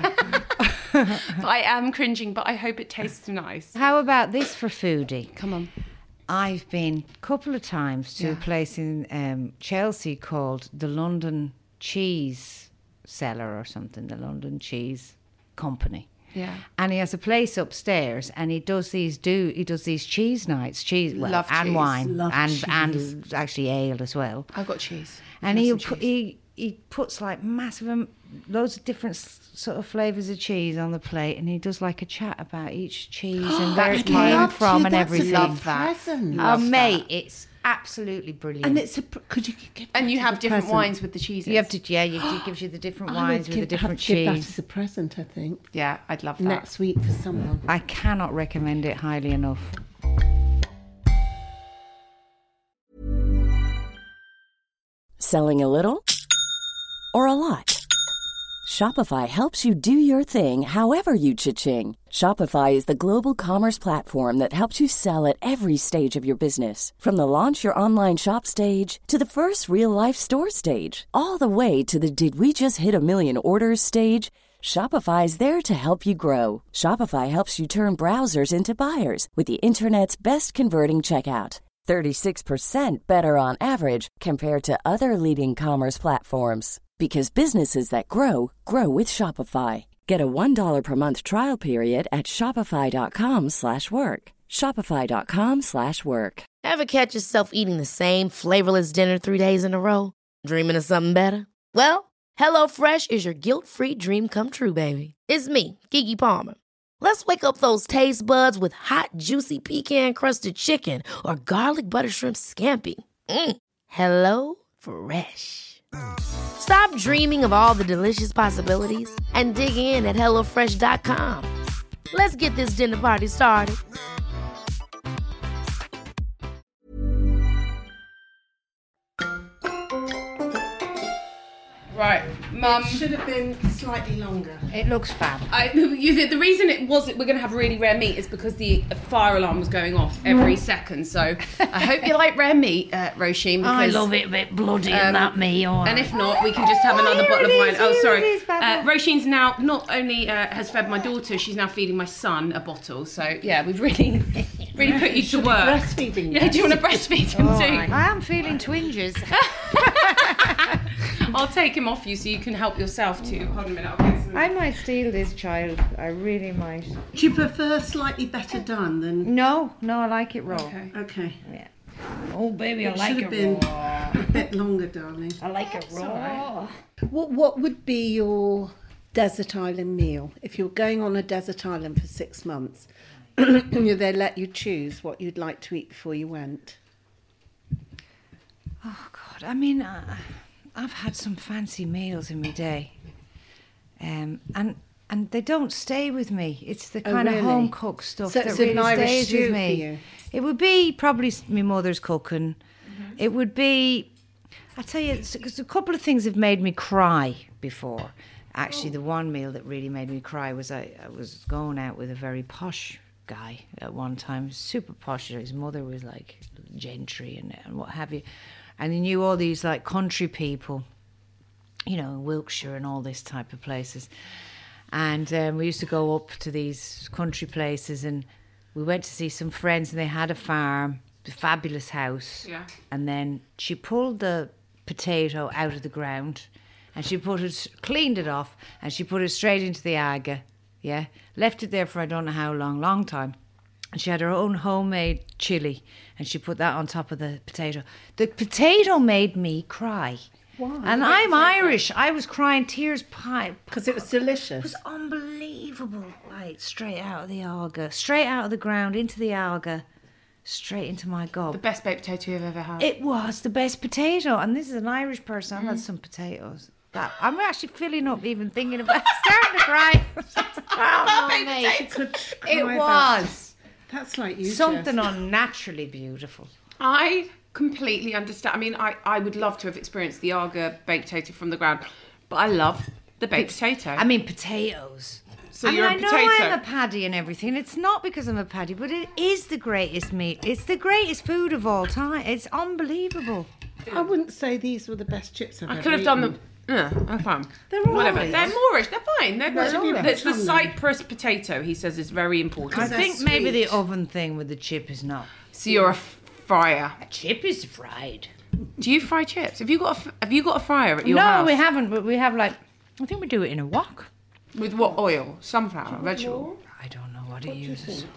But I am cringing, but I hope it tastes nice. How about this for foodie? Come on. I've been a couple of times to a place in Chelsea called the London Cheese Cellar or something, the London Cheese Company. Yeah. And he has a place upstairs, and he does these cheese nights, Love and cheese. wine, Love and actually ale as well. I've got cheese. And Have he some cheese. he puts like massive loads of different sort of flavors of cheese on the plate, and he does like a chat about each cheese and where it I'd came love from to. and That's everything. a present. Oh, mate, it's absolutely brilliant. And it's could you give And you that have as a different present? wines with the cheeses. you have to, it gives you the different I wines would with the different have to give that cheese. as a present, I think. Yeah, I'd love that. Next week for someone. I cannot recommend it highly enough. Selling a little or a lot? Shopify helps you do your thing however you cha-ching. Shopify is the global commerce platform that helps you sell at every stage of your business. From the launch your online shop stage to the first real life store stage, all the way to the did we just hit a million orders stage. Shopify is there to help you grow. Shopify helps you turn browsers into buyers with the internet's best converting checkout. 36% better on average compared to other leading commerce platforms. Because businesses that grow, grow with Shopify. Get a $1 per month trial period at shopify.com/work. Shopify.com/work. Ever catch yourself eating the same flavorless dinner 3 days in a row? Dreaming of something better? Well, HelloFresh is your guilt-free dream come true, baby. It's me, Keke Palmer. Let's wake up those taste buds with hot, juicy pecan-crusted chicken or garlic butter shrimp scampi. Hello Fresh. Stop dreaming of all the delicious possibilities and dig in at HelloFresh.com. Let's get this dinner party started. Right, Mum. Should have been slightly longer. It looks fab. The reason it was we're going to have really rare meat is because the fire alarm was going off every second. So I hope you like rare meat, Roisin. I because, love it a bit bloody and that me. And if not, we can just have another bottle of wine. Oh, sorry. it is, Baba. Roisin's now not only has fed my daughter, she's now feeding my son a bottle. So yeah, we've really put you to work. Breastfeeding. Yeah, do you want to breastfeed him too? I am feeling twinges. I'll take him off you so you can help yourself too. Hold on a minute. I'll get some. I might steal this child. I really might. Do you prefer slightly better done than? No, I like it raw. Okay. Okay. Yeah. Oh, baby, I It like should it have been raw. a bit longer, darling. I like it raw. What would be your desert island meal if you were going on a desert island for 6 months? They let you choose what you'd like to eat before you went. Oh God, I mean, I've had some fancy meals in my day, and they don't stay with me. It's the kind of really? home cooked stuff So that it's really an Irish stays stew with for me. you? It would be probably my mother's cooking. It would be, I tell you, because a couple of things have made me cry before. Actually, the one meal that really made me cry was I was going out with a very posh guy at one time, super posh. His mother was like gentry and what have you. And he knew all these like country people, you know, in Wiltshire and all this type of places. And we used to go up to these country places, and we went to see some friends, and they had a farm, a fabulous house. Yeah. And then she pulled the potato out of the ground, and she cleaned it off, and she put it straight into the Aga. Yeah, left it there for I don't know how long time. And she had her own homemade chili, and she put that on top of the potato. The potato made me cry. Why? And I'm Irish. I was crying tears because it was delicious. It was unbelievable. Like straight out of the Aga, straight out of the ground into the Aga, straight into my gob. The best baked potato you've ever had. It was the best potato, and this is an Irish person. I've had some potatoes. That I'm actually filling up even thinking about starting to cry. Oh, mate. You could cry It about- was That's like you. something Jess. unnaturally beautiful. I completely understand. I mean, I would love to have experienced the Aga baked potato from the ground, but I love the baked potato. I mean, potatoes. So I mean, you're a I know potato. I'm a paddy and everything. It's not because I'm a paddy, but it is the greatest meat. It's the greatest food of all time. It's unbelievable. I wouldn't say these were the best chips I've I ever could have done eaten. them. Yeah, I'm fine. They're all Whatever. right. They're Moorish. They're fine. They're They're all right. It's the Tell them. Cyprus potato. He says is very important. I they're think maybe the sweet. oven thing with the chip is not. So you're a fryer. A chip is fried. Do you fry chips? Have you got a fryer at your No, house? we haven't, but we have like, I think we do it in a wok. With what oil? Sunflower, vegetable. I don't know what it uses.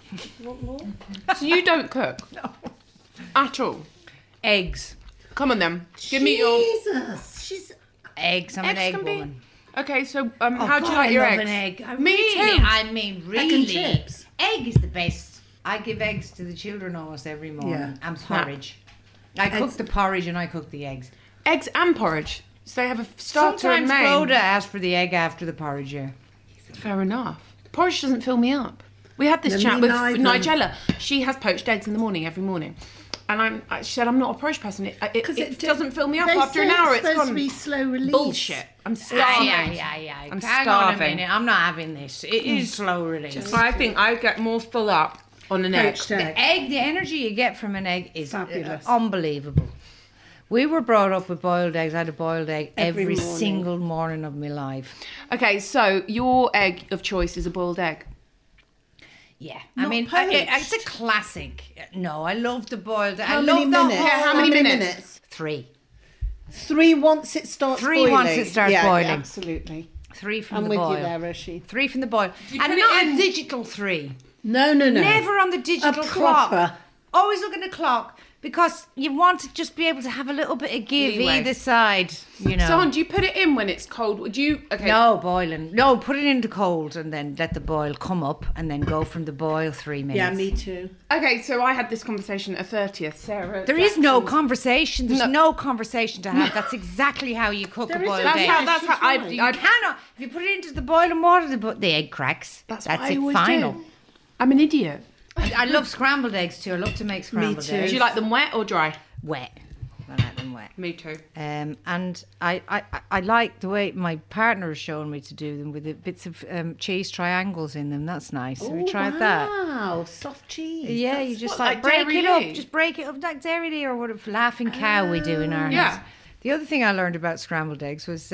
So you don't cook? No. At all. Eggs. Come on then. Give me your. Jesus, she's. Eggs. I'm an Eggs egg can be- woman. Okay, so Oh, how do you God, like your I love eggs? an egg. I Me really, too. I mean, and really. chips. Egg is the best. I give eggs to the children almost every morning. Yeah. And porridge. I cook the porridge and I cook the eggs. Eggs and porridge. So they have a starter and Sometimes main. Rhoda asks for the egg after the porridge, yeah. Fair enough. Porridge doesn't fill me up. We had this No, chat me with neither. Nigella. She has poached eggs in the morning every morning. And she said, I'm not a porridge person. It doesn't fill me up. They After an say hour, it's it's supposed gone. to be slow release. Bullshit. I'm starving. Yeah. I'm Hang on a starving. minute. I'm not having this. It is slow release. I think I get more full up on an egg. Poached egg. Egg, the energy you get from an egg is Fabulous. unbelievable. We were brought up with boiled eggs. I had a boiled egg Every every morning. single morning of my life. Okay, so your egg of choice is a boiled egg. Yeah, Not I mean, poached. it's a classic. No, I love the boiled egg. How I many love the minutes? whole- Yeah, how many minutes? 3. 3 once it starts Three boiling. once it starts Yeah, boiling. absolutely. 3 from I'm the with boil. you there, Roshi. 3 from the boil. you And put it not in- a digital 3. No. Never on the digital clock. proper. Always look at the clock because you want to just be able to have a little bit of give Leeway. either side, you know. So, do you put it in when it's cold? Would you? Okay. No, boiling. No, put it into cold and then let the boil come up and then go from the boil 3 minutes. Yeah, me too. Okay, so I had this conversation at 30th, Sarah. There is no Jackson's- conversation. There's no conversation to have. That's exactly how you cook a There boiled isn't. egg. That's how I. You cannot. If you put it into the boiling water, the egg cracks. That's what I it. always Final. do. I'm an idiot. I love scrambled eggs too. I love to make scrambled too. eggs. Do you like them wet or dry? Wet. I like them wet. Me too. And I like the way my partner has shown me to do them with the bits of cheese triangles in them. That's nice. Have you tried that? Wow, soft cheese. Yeah, you just what, like like break Dairy it up. Lee? Just break it up like Dairy Lee or what a Laughing Cow we do in our Yeah. house. The other thing I learned about scrambled eggs was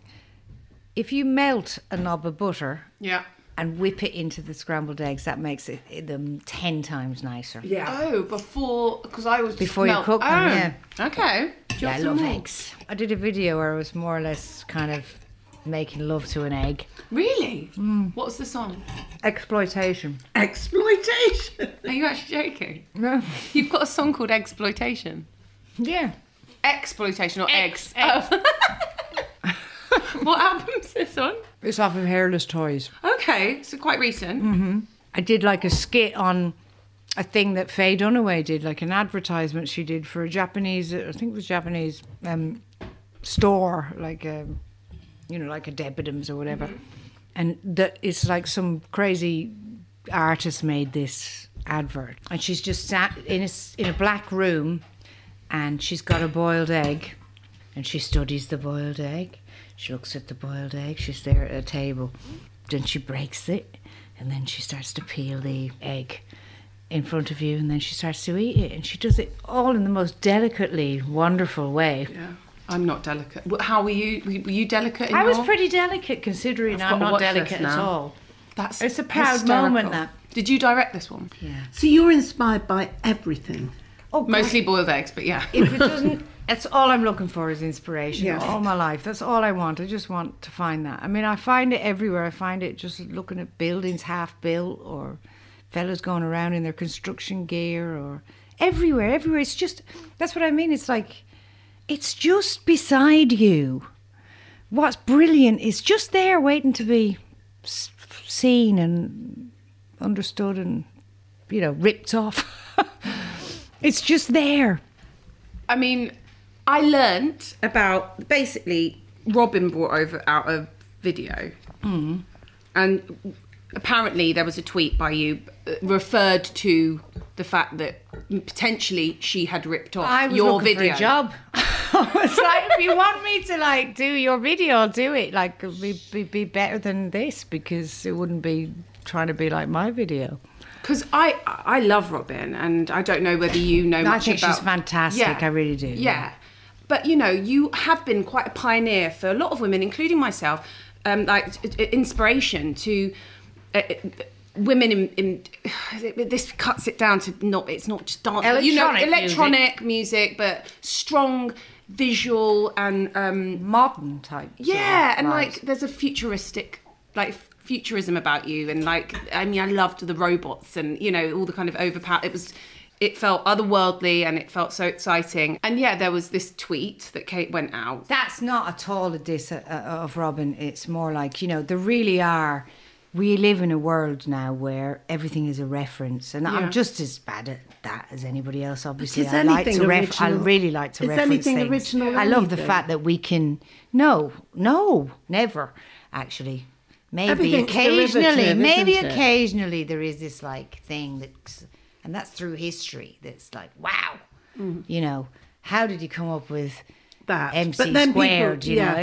if you melt a knob of butter Yeah. and whip it into the scrambled eggs, that makes them 10 times nicer. Yeah. Oh, because I was Before you cook them, yeah. Okay. Yeah, I love eggs. I did a video where I was more or less kind of making love to an egg. Really? What's the song? Exploitation. Exploitation. Are you actually joking? No. You've got a song called Exploitation. Yeah. Exploitation or eggs? Oh. What album's this on? It's off of Hairless Toys. Okay, so quite recent. I did like a skit on a thing that Faye Dunaway did, like an advertisement she did for a Japanese, I think it was Japanese store, like like a Debenhams or whatever. And it's like some crazy artist made this advert, and she's just sat in a black room, and she's got a boiled egg, and she studies the boiled egg. She looks at the boiled egg. She's there at a table. Then she breaks it, And then she starts to peel the egg in front of you, and then she starts to eat it. And she does it all in the most delicately wonderful way. Yeah. I'm not delicate. How were you? Were you delicate? I was pretty delicate, considering I'm not delicate at all. It's a proud moment, that. Did you direct this one? Yeah. So you're inspired by everything. Oh, mostly boiled eggs, but yeah. If it doesn't, that's all I'm looking for is inspiration. All my life. That's all I want. I just want to find that. I mean, I find it everywhere. I find it just looking at buildings half built, or fellas going around in their construction gear, or everywhere. It's just, that's what I mean. It's like, it's just beside you. What's brilliant is just there waiting to be seen and understood and, ripped off. It's just there. I mean, I learnt about, basically, Robin brought out a video. Mm. And apparently there was a tweet by you referred to the fact that potentially she had ripped off your video. For a job. I was like, if you want me to do your video, I'll do it. Be better than this, because it wouldn't be trying to be like my video. Because I love Robin, and I don't know whether you know much about... I think she's fantastic, I really do. Yeah. But, you have been quite a pioneer for a lot of women, including myself, inspiration to women in this cuts it down to it's not just dance. Electronic music, but strong visual and... modern type. Yeah, and there's a futuristic... futurism about you, and I loved the robots and all the kind of overpower. It felt otherworldly and it felt so exciting. And yeah, there was this tweet that Kate went out. That's not at all a diss of Robin. It's more like, there really are. We live in a world now where everything is a reference, and I'm just as bad at that as anybody else. Obviously, I really like to reference things. Original? I love the fact that we can. No, never actually. Maybe occasionally there is this thing and that's through history. That's like, wow, how did you come up with that? MC squared,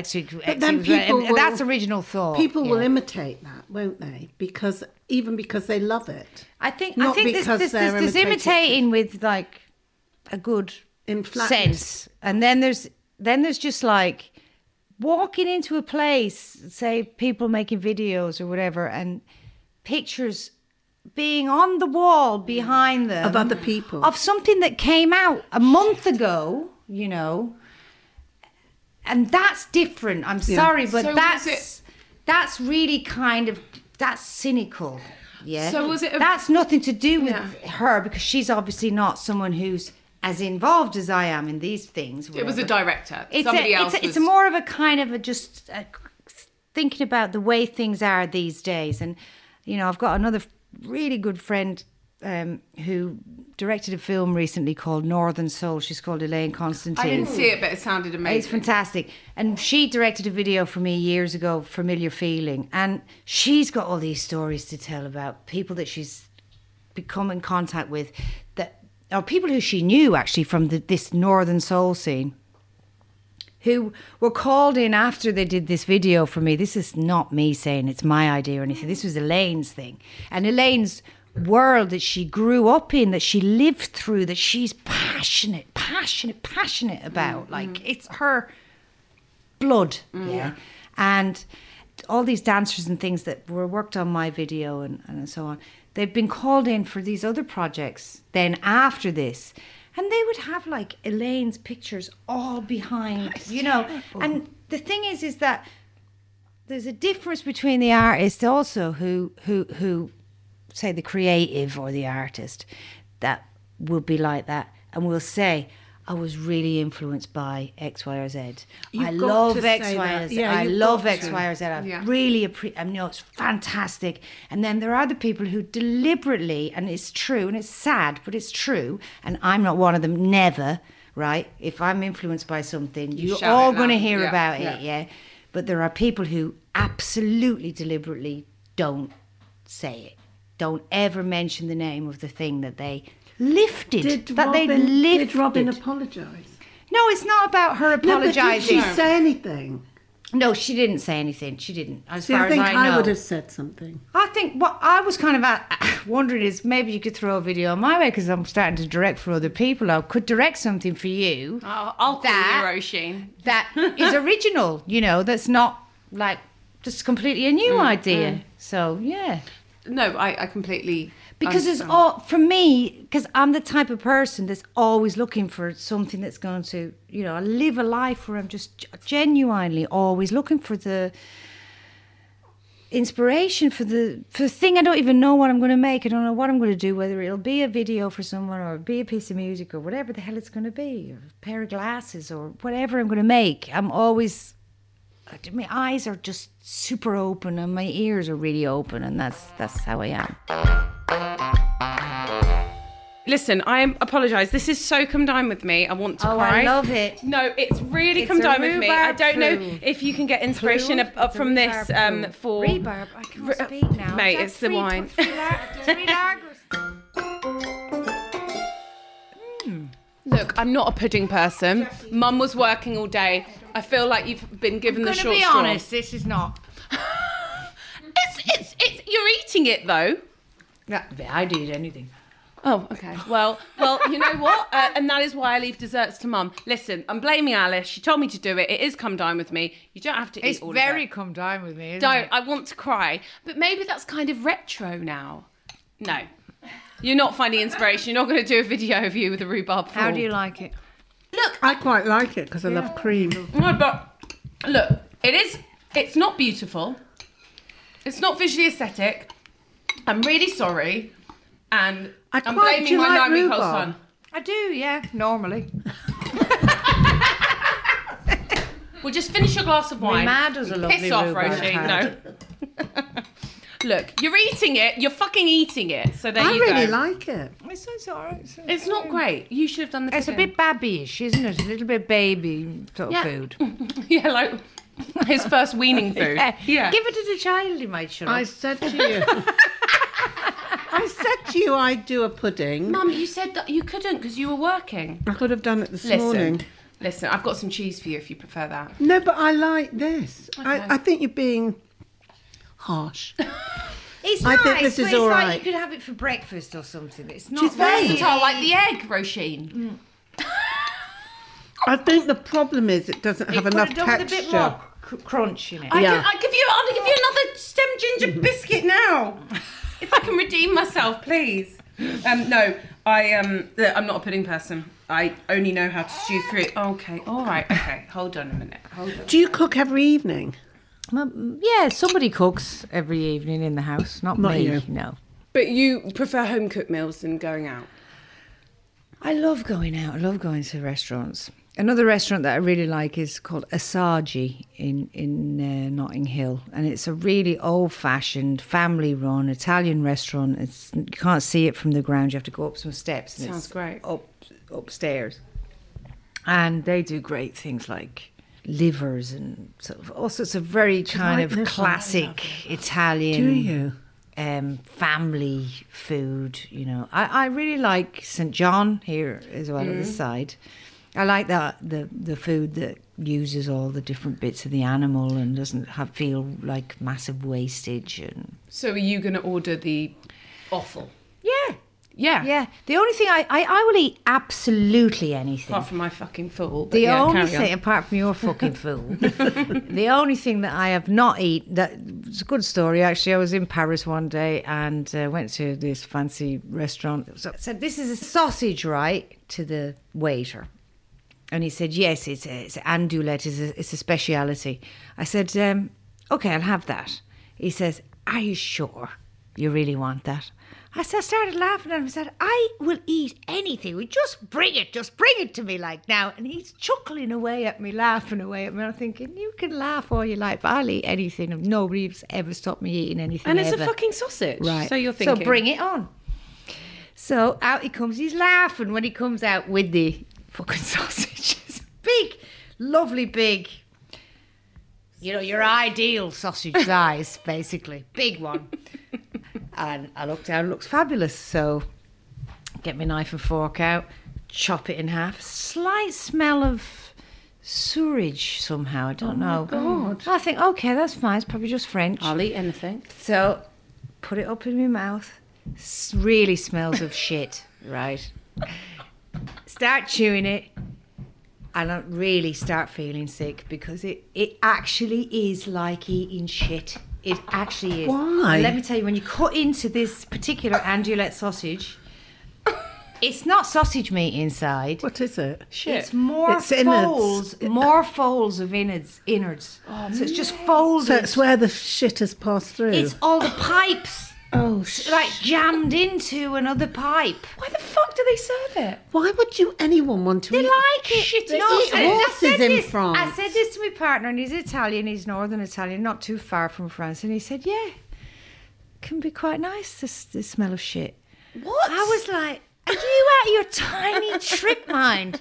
that's original thought. People will imitate that, won't they? Because they love it. I think there's imitating with a good sense, and then there's just walking into a place, say people making videos or whatever, and pictures being on the wall behind them of other people, of something that came out a month ago, and that's different. I'm sorry, but that's really that's cynical. Yeah. So was it? That's nothing to do with her, because she's obviously not someone who's as involved as I am in these things. It was a director. It's more of a kind of just thinking about the way things are these days. And, I've got another really good friend who directed a film recently called Northern Soul. She's called Elaine Constantine. I didn't see it, but it sounded amazing. It's fantastic. And she directed a video for me years ago, Familiar Feeling. And she's got all these stories to tell about people that she's become in contact with, or people who she knew actually from this Northern Soul scene, who were called in after they did this video for me. This is not me saying it's my idea or anything. This was Elaine's thing. And Elaine's world that she grew up in, that she lived through, that she's passionate about. It's her blood. Yeah. And all these dancers and things that were worked on my video and so on, they've been called in for these other projects then after this, and they would have Elaine's pictures all behind, and the thing is that there's a difference between the artist also who say the creative or the artist that will be like that and will say, I was really influenced by X, Y, or Z. I love X, Y, or Z. I love X, Y, or Z. I really appreciate. It's fantastic. And then there are the people who deliberately, and it's true, and it's sad, but it's true. And I'm not one of them. Never, right? If I'm influenced by something, you're all going to hear about it. Yeah. But there are people who absolutely deliberately don't say it. Don't ever mention the name of the thing that they lifted. Did Robin apologise? No, it's not about her apologising. But did she say anything? No, she didn't say anything. She didn't. As See, far I think as I know. I would have said something. I think what I was kind of wondering is maybe you could throw a video my way because I'm starting to direct for other people. I could direct something for you. I'll call you Roisin. That is original, that's not like just completely a new idea. So, yeah. No, I completely... Because it's all, for me, because I'm the type of person that's always looking for something that's going to, I live a life where I'm just genuinely always looking for the inspiration for the thing I don't even know what I'm going to make. I don't know what I'm going to do, whether it'll be a video for someone or be a piece of music or whatever the hell it's going to be, or a pair of glasses or whatever I'm going to make. I'm always... My eyes are just super open and my ears are really open, and that's how I am. Listen, I apologise. This is so come down with me. I want to cry. I love it. No, it's really come down with me. I don't know if you can get inspiration up from this for... Rebarb. I can't speak now. Mate, it's the wine. Look, I'm not a pudding person. Mum was working all day. I feel like you've been given the short straw. I'm going to be honest, this is not. It's you're eating it though. Yeah, I'd eat anything. Oh, okay. Well, you know what? And that is why I leave desserts to Mum. Listen, I'm blaming Alice. She told me to do it. It is come down with me. You don't have to eat all of it. It's very come down with me, isn't it? I want to cry. But maybe that's kind of retro now. No. You're not finding inspiration. You're not going to do a video of you with a rhubarb fruit. How do you like it? Look. I quite like it because I love cream. No, but look, it's not beautiful. It's not visually aesthetic. I'm really sorry. And I'm blaming my 9-week-old son. I do, yeah, normally. Well, just finish your glass of wine. My does a lovely piss off, Roisin. No. Look, you're eating it. You're fucking eating it. So there you go. I really like it. It's all right. It's not great. You should have done the cooking. It's a bit babyish, isn't it? A little bit baby sort of food. Yeah, like his first weaning food. Yeah. Give it to the child, he might shut up. I said to you, I'd do a pudding. Mum, you said that you couldn't because you were working. I could have done it this morning. Listen, I've got some cheese for you if you prefer that. No, but I like this. Okay. I think you're being harsh. It's nice. I think this is all right. Like you could have it for breakfast or something. It's not She's versatile, like the egg, Roisin. I think the problem is it doesn't have enough texture. With a bit more crunch in it. I'll give you another stem ginger biscuit now. If I can redeem myself, please. No, I'm not a pudding person. I only know how to stew fruit. Okay, all right. Okay, hold on a minute. Do you cook every evening? Yeah, somebody cooks every evening in the house. Not me, you. no. But you prefer home cooked meals than going out? I love going out. I love going to restaurants. Another restaurant that I really like is called Asagi in Notting Hill, and it's a really old-fashioned, family-run Italian restaurant. You can't see it from the ground. You have to go up some steps. And Sounds great. Upstairs, and they do great things like livers and sort of all sorts of very kind of classic Italian. Do you? Family food. I really like St. John here as well at the side. I like that the food that uses all the different bits of the animal and doesn't feel like massive wastage. And so, are you going to order the offal? Yeah. The only thing I will eat absolutely anything. Apart from my fucking fool. The only thing, apart from your fucking fool, the only thing that I have not eaten, it's a good story actually. I was in Paris one day and went to this fancy restaurant. So I said, "This is a sausage, right?" to the waiter. And he said, "Yes, it's andouillette, it's a speciality." I said, "Okay, I'll have that." He says, "Are you sure you really want that?" I started laughing at him. I said, "I will eat anything. Just bring it to me like now." And he's chuckling away at me, laughing away at me. I'm thinking, you can laugh all you like, but I'll eat anything. Nobody's ever stopped me eating anything. And it's a fucking sausage. Right. So you're thinking. So bring it on. So out he comes. He's laughing when he comes out with the fucking sausage. It's big, lovely big. Your ideal sausage size, basically. Big one. And I looked down, it looks fabulous. So get my knife and fork out, chop it in half. Slight smell of sewerage somehow. I don't know. God. I think, okay, that's fine. It's probably just French. I'll eat anything. So, put it up in my mouth. Really smells of shit, right? Start chewing it. And I really start feeling sick because it actually is like eating shit. It actually is. Why? Let me tell you, when you cut into this particular andouillette sausage, it's not sausage meat inside. What is it? Shit. It's more It's innards. folds of innards. So it's just folded. So it's where the shit has passed through. It's all the pipes oh, like jammed into another pipe. Why the fuck do they serve it? Why would anyone want to They eat? like it. Shit, They it's eat not- horses in France. I said this to my partner, and he's Italian. He's Northern Italian, not too far from France. And he said, "Yeah, can be quite nice. The smell of shit." What? I was like, "Are you out of your tiny trip mind?"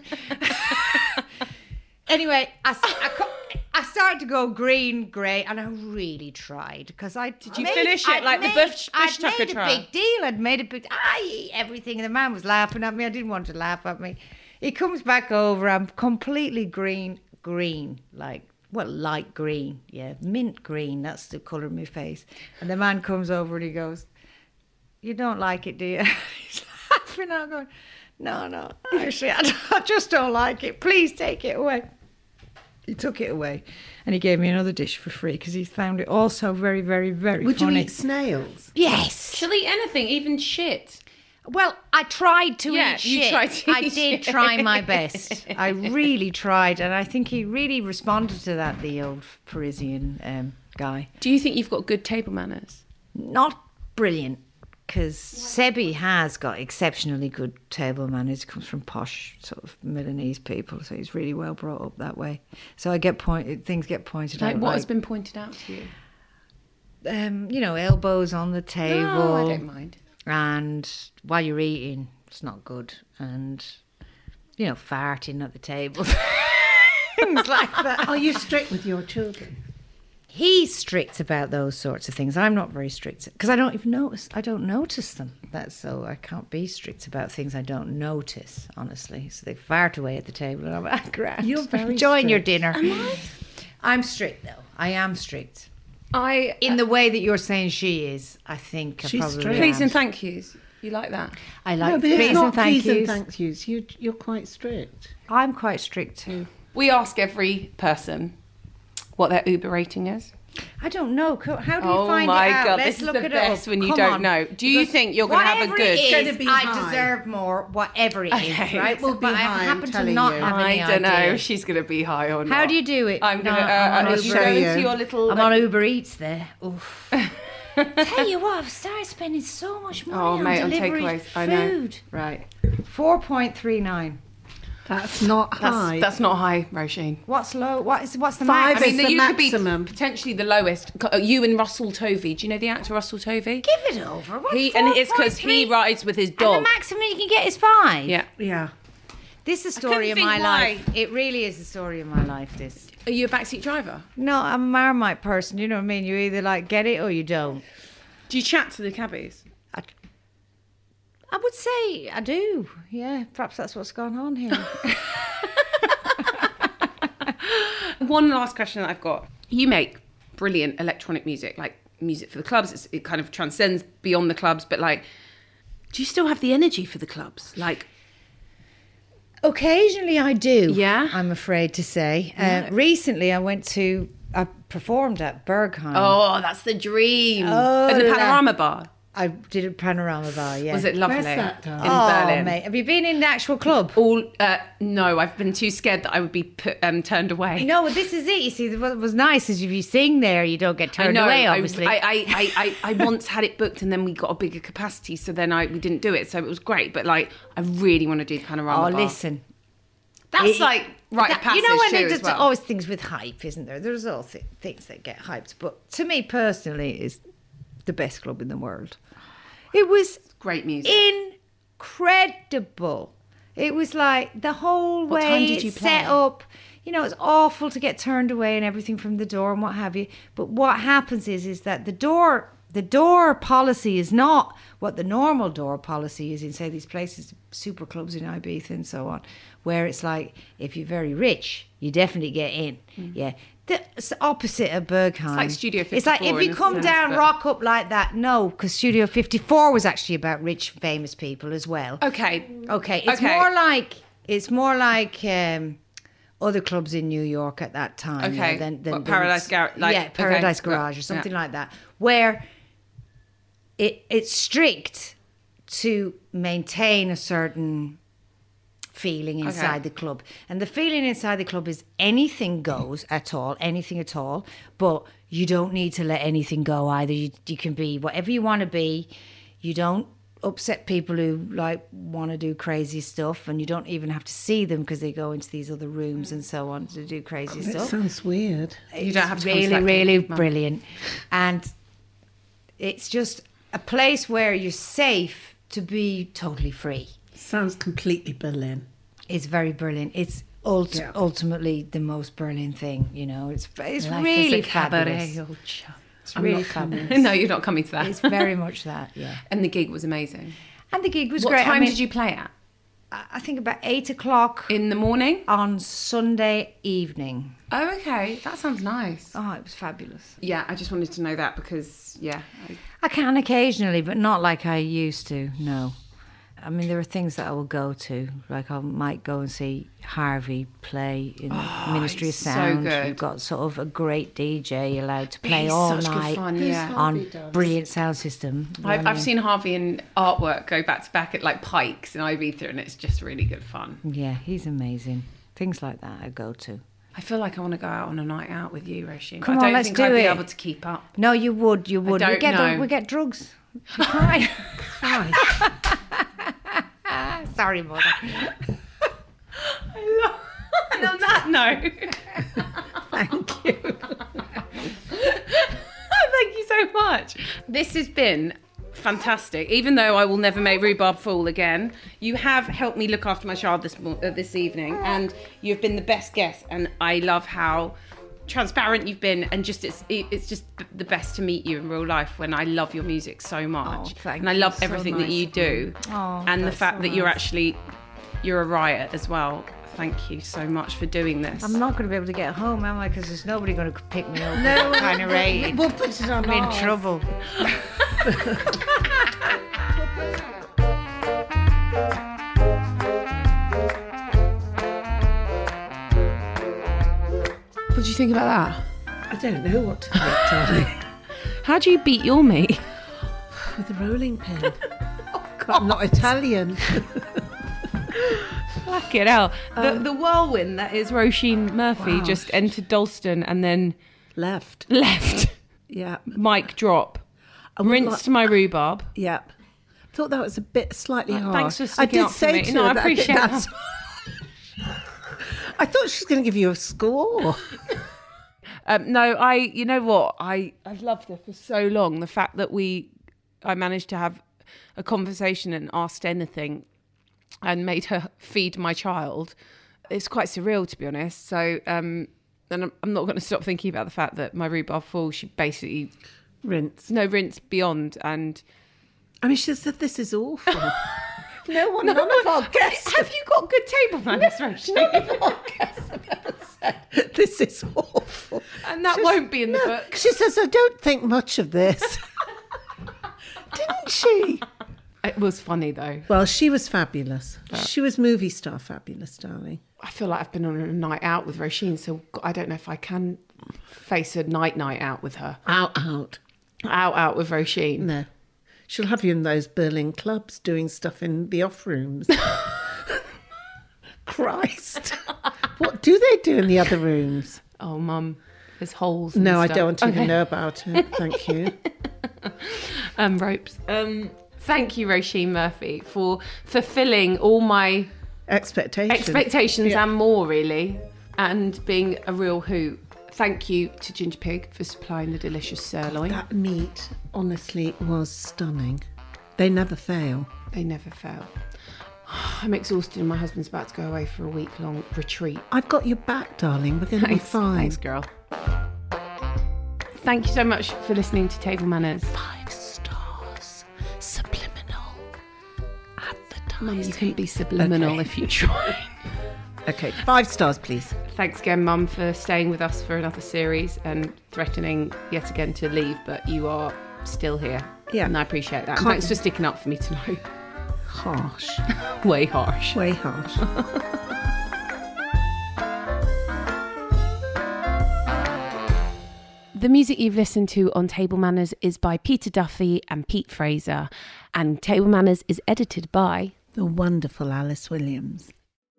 Anyway, I started to go green, grey, and I really tried because Did you finish it like the Bush Tucker I'd made trial? a big deal. I ate everything, and the man was laughing at me. I didn't want to laugh at me. He comes back over. I'm completely green, like light green, yeah, mint green. That's the colour of my face. And the man comes over and he goes, "You don't like it, do you?" He's laughing. I'm going, "No, actually, I just don't like it. Please take it away." He took it away and he gave me another dish for free because he found it also very, very, very Would funny. you eat snails? Yes. She'll eat anything, even shit. Well, I tried to Yeah, eat you shit. tried to I eat did shit. try my best. I really tried, and I think he really responded to that, the old Parisian guy. Do you think you've got good table manners? Not brilliant, because Sebi has got exceptionally good table manners. He comes from posh sort of Milanese people, so he's really well brought up that way. So I get things get pointed Like out. what has been pointed out to you? Elbows on the table. No, I don't mind. And while you're eating, it's not good. And, farting at the table. Things like that. Are you strict with your children? He's strict about those sorts of things. I'm not very strict because I don't even notice. I don't notice them. So I can't be strict about things I don't notice, honestly. So they fart away at the table and I'm like, grand. You're very enjoying your strict. dinner. Am I? I'm strict, though. I am strict. In the way that you're saying she is, I think I She's probably strict. Please am. and thank yous. You like that? I No, like but it's please not and thank please and yous. thank yous. You're quite strict. I'm quite strict too. We ask every person what their Uber rating is. I don't know. How do you Oh find my it out? God, Let's this is look the it best up. when you Come don't on. know. Do you Because think you're gonna have a whatever good- it It's is, gonna be I high. deserve more, whatever it is, Okay. right? It will but be I high, I'm happen to telling not you. have any I don't know idea. if she's going to be high or not. How do you do it? I'm going No, I'm on to Uber. go into you. your little... I'm on Uber Eats there. Oof. Tell you what, I've started spending so much money Oh, on mate, on delivery takeaways. I know. food. Right. 4.39. That's not high. That's not high, Roisin. What's low? What's the Five max? I mean, It's the you maximum. could be potentially the lowest. You and Russell Tovey. Do you know the actor Russell Tovey? Give it over. What's And it's because he 4.3? rides with his And dog. the maximum you can get is 5. Yeah. Yeah. This is the story of couldn't my think why. life. It really is the story of my life, this. Are you a backseat driver? No, I'm a Marmite person. You know what I mean? You either get it or you don't. Do you chat to the cabbies? I would say I do. Yeah, perhaps that's what's gone on here. One last question that I've got. You make brilliant electronic music, like music for the clubs. It kind of transcends beyond the clubs, but do you still have the energy for the clubs? Occasionally I do. Yeah? I'm afraid to say. Recently I performed at Bergheim. Oh, that's the dream. Oh, At the la- Panorama Bar. I did a panorama bar, yeah. Was it lovely? Where's that done? In Oh, Berlin. mate. Have you been in the actual club? No, I've been too scared that I would be turned away. No, well, this is it. You see, what was nice is if you sing there, you don't get turned away, obviously. I once had it booked and then we got a bigger capacity, so then we didn't do it. So it was great, but I really want to do Panorama Bar. Listen. That's right of passage You know when too, there's as well. always things with hype, isn't there? There's all things that get hyped. But to me personally, it's the best club in the world. It was Great music. incredible. It was like the whole What way time did you it's set play? up. It's awful to get turned away and everything from the door and what have you. But what happens is that the door the door policy is not what the normal door policy is in, say, these places, super clubs in Ibiza and so on, where it's like, if you're very rich, you definitely get in. Yeah. It's the opposite of Berghain. It's like Studio 54. It's like, if you come down, rock up like that, no, because Studio 54 was actually about rich, famous people as well. Okay. It's more like other clubs in New York at that time. Okay. Than Paradise Garage. Paradise Garage or something like that, where it's strict to maintain a certain feeling inside the club. And the feeling inside the club is anything goes anything at all, but you don't need to let anything go either. You can be whatever you want to be. You don't upset people who like want to do crazy stuff, and you don't even have to see them because they go into these other rooms and so on to do crazy stuff. That sounds weird. You don't have to really brilliant. And it's just a place where you're safe to be totally free. Sounds completely Berlin. It's very Berlin. It's ultimately the most Berlin thing, you know. It's Life really is a cabaret, fabulous. old chap. It's really fabulous. No, you're not coming to that. It's very much that, yeah. And the gig was amazing. And the gig was What great. time did you play at? I think about 8 o'clock In the morning? on Sunday evening. Oh, okay. That sounds nice. Oh, it was fabulous. Yeah, I just wanted to know that because, I can occasionally, but not like I used to, no. I mean, there are things that I will go to. Like I might go and see Harvey play in Ministry of he's so Sound. good. You've got sort of a great DJ allowed to play He's all such good night fun, yeah. on brilliant sound system. I've seen Harvey in artwork go back to back at like Pikes in Ibiza, and it's just really good fun. Yeah, he's amazing. Things like that I go to. I feel like I want to go out on a night out with you, Roisin. Come I on, don't let's think do I'd be it. able to keep up. No, you would. don't know. We get drugs. Fine. Fine. Sorry, mother. And on that note, Thank you. thank you so much. This has been fantastic. Even though I will never make Rhubarb Fool again, you have helped me look after my child this evening, and you've been the best guest. And I love how transparent you've been, and just it's just the best to meet you in real life when I love your music so much. Thank and I you. love So everything that nice you of do, and the that's fact so that you're nice. you're a riot as well. Thank you so much for doing this. I'm not going to be able to get home, am I? Because there's nobody going to pick me up. No, kind of rate. We'll put it on I'm in ours. trouble. What do you think about that? I don't know what to think, darling. How do you beat your meat? With a rolling pin. I'm not Italian. Fuck it hell. The whirlwind that is Roisin Murphy Wow. just entered Dalston and then Left. left. Yeah. Mic drop. I would Rinsed like- my rhubarb. Yep. Thought that was a bit slightly harsh. Thanks for I sticking did up for say me. to No, her I that appreciate think that. that's- I thought she was going to give you a score. No, you know what? I've loved her for so long. The fact that I managed to have a conversation and asked anything and made her feed my child, it's quite surreal, to be honest. So, and I'm not going to stop thinking about the fact that my Rhubarb Fool, she basically, Rinse. rinse beyond. And I mean, she said, this is awful. None of our guests have you got good table manners, Roisin? None of our guests have ever said, this is awful. And that won't be in the book. She says, I don't think much of this. Didn't she? It was funny, though. Well, she was fabulous. She was movie star fabulous, darling. I feel like I've been on a night out with Roisin, so I don't know if I can face a night out with her. Out. Out with Roisin. No. She'll have you in those Berlin clubs doing stuff in the off rooms. Christ. What do they do in the other rooms? Oh, Mum, there's holes. and No, I stuff. don't want to Okay. even know about it. Thank you. Ropes. Thank you, Roisin Murphy, for fulfilling all my expectations Yeah. and more, really, and being a real hoot. Thank you to Ginger Pig for supplying the delicious sirloin. That meat, honestly, was stunning. They never fail. They never fail. I'm exhausted and my husband's about to go away for a week-long retreat. I've got your back, darling. We're going to be fine. Thanks, girl. Thank you so much for listening to Table Manners. 5 Mum, you can be subliminal if you try. Okay, 5 stars, please. Thanks again, Mum, for staying with us for another series and threatening yet again to leave, but you are still here. Yeah. And I appreciate that. And thanks for sticking up for me tonight. Harsh. Way harsh. Way harsh. The music you've listened to on Table Manners is by Peter Duffy and Pete Fraser, and Table Manners is edited by The wonderful Alice Williams.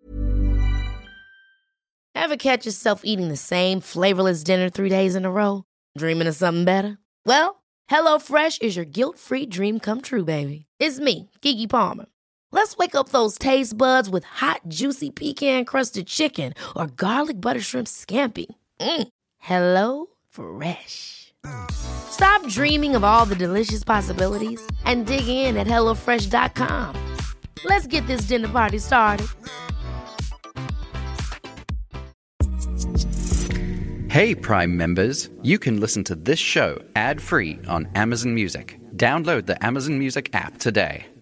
Ever catch yourself eating the same flavorless dinner 3 days in a row? Dreaming of something better? Well, HelloFresh is your guilt-free dream come true, baby. It's me, Keke Palmer. Let's wake up those taste buds with hot, juicy pecan-crusted chicken or garlic butter shrimp scampi. Hello Fresh. Stop dreaming of all the delicious possibilities and dig in at HelloFresh.com. Let's get this dinner party started. Hey, Prime members, you can listen to this show ad-free on Amazon Music. Download the Amazon Music app today.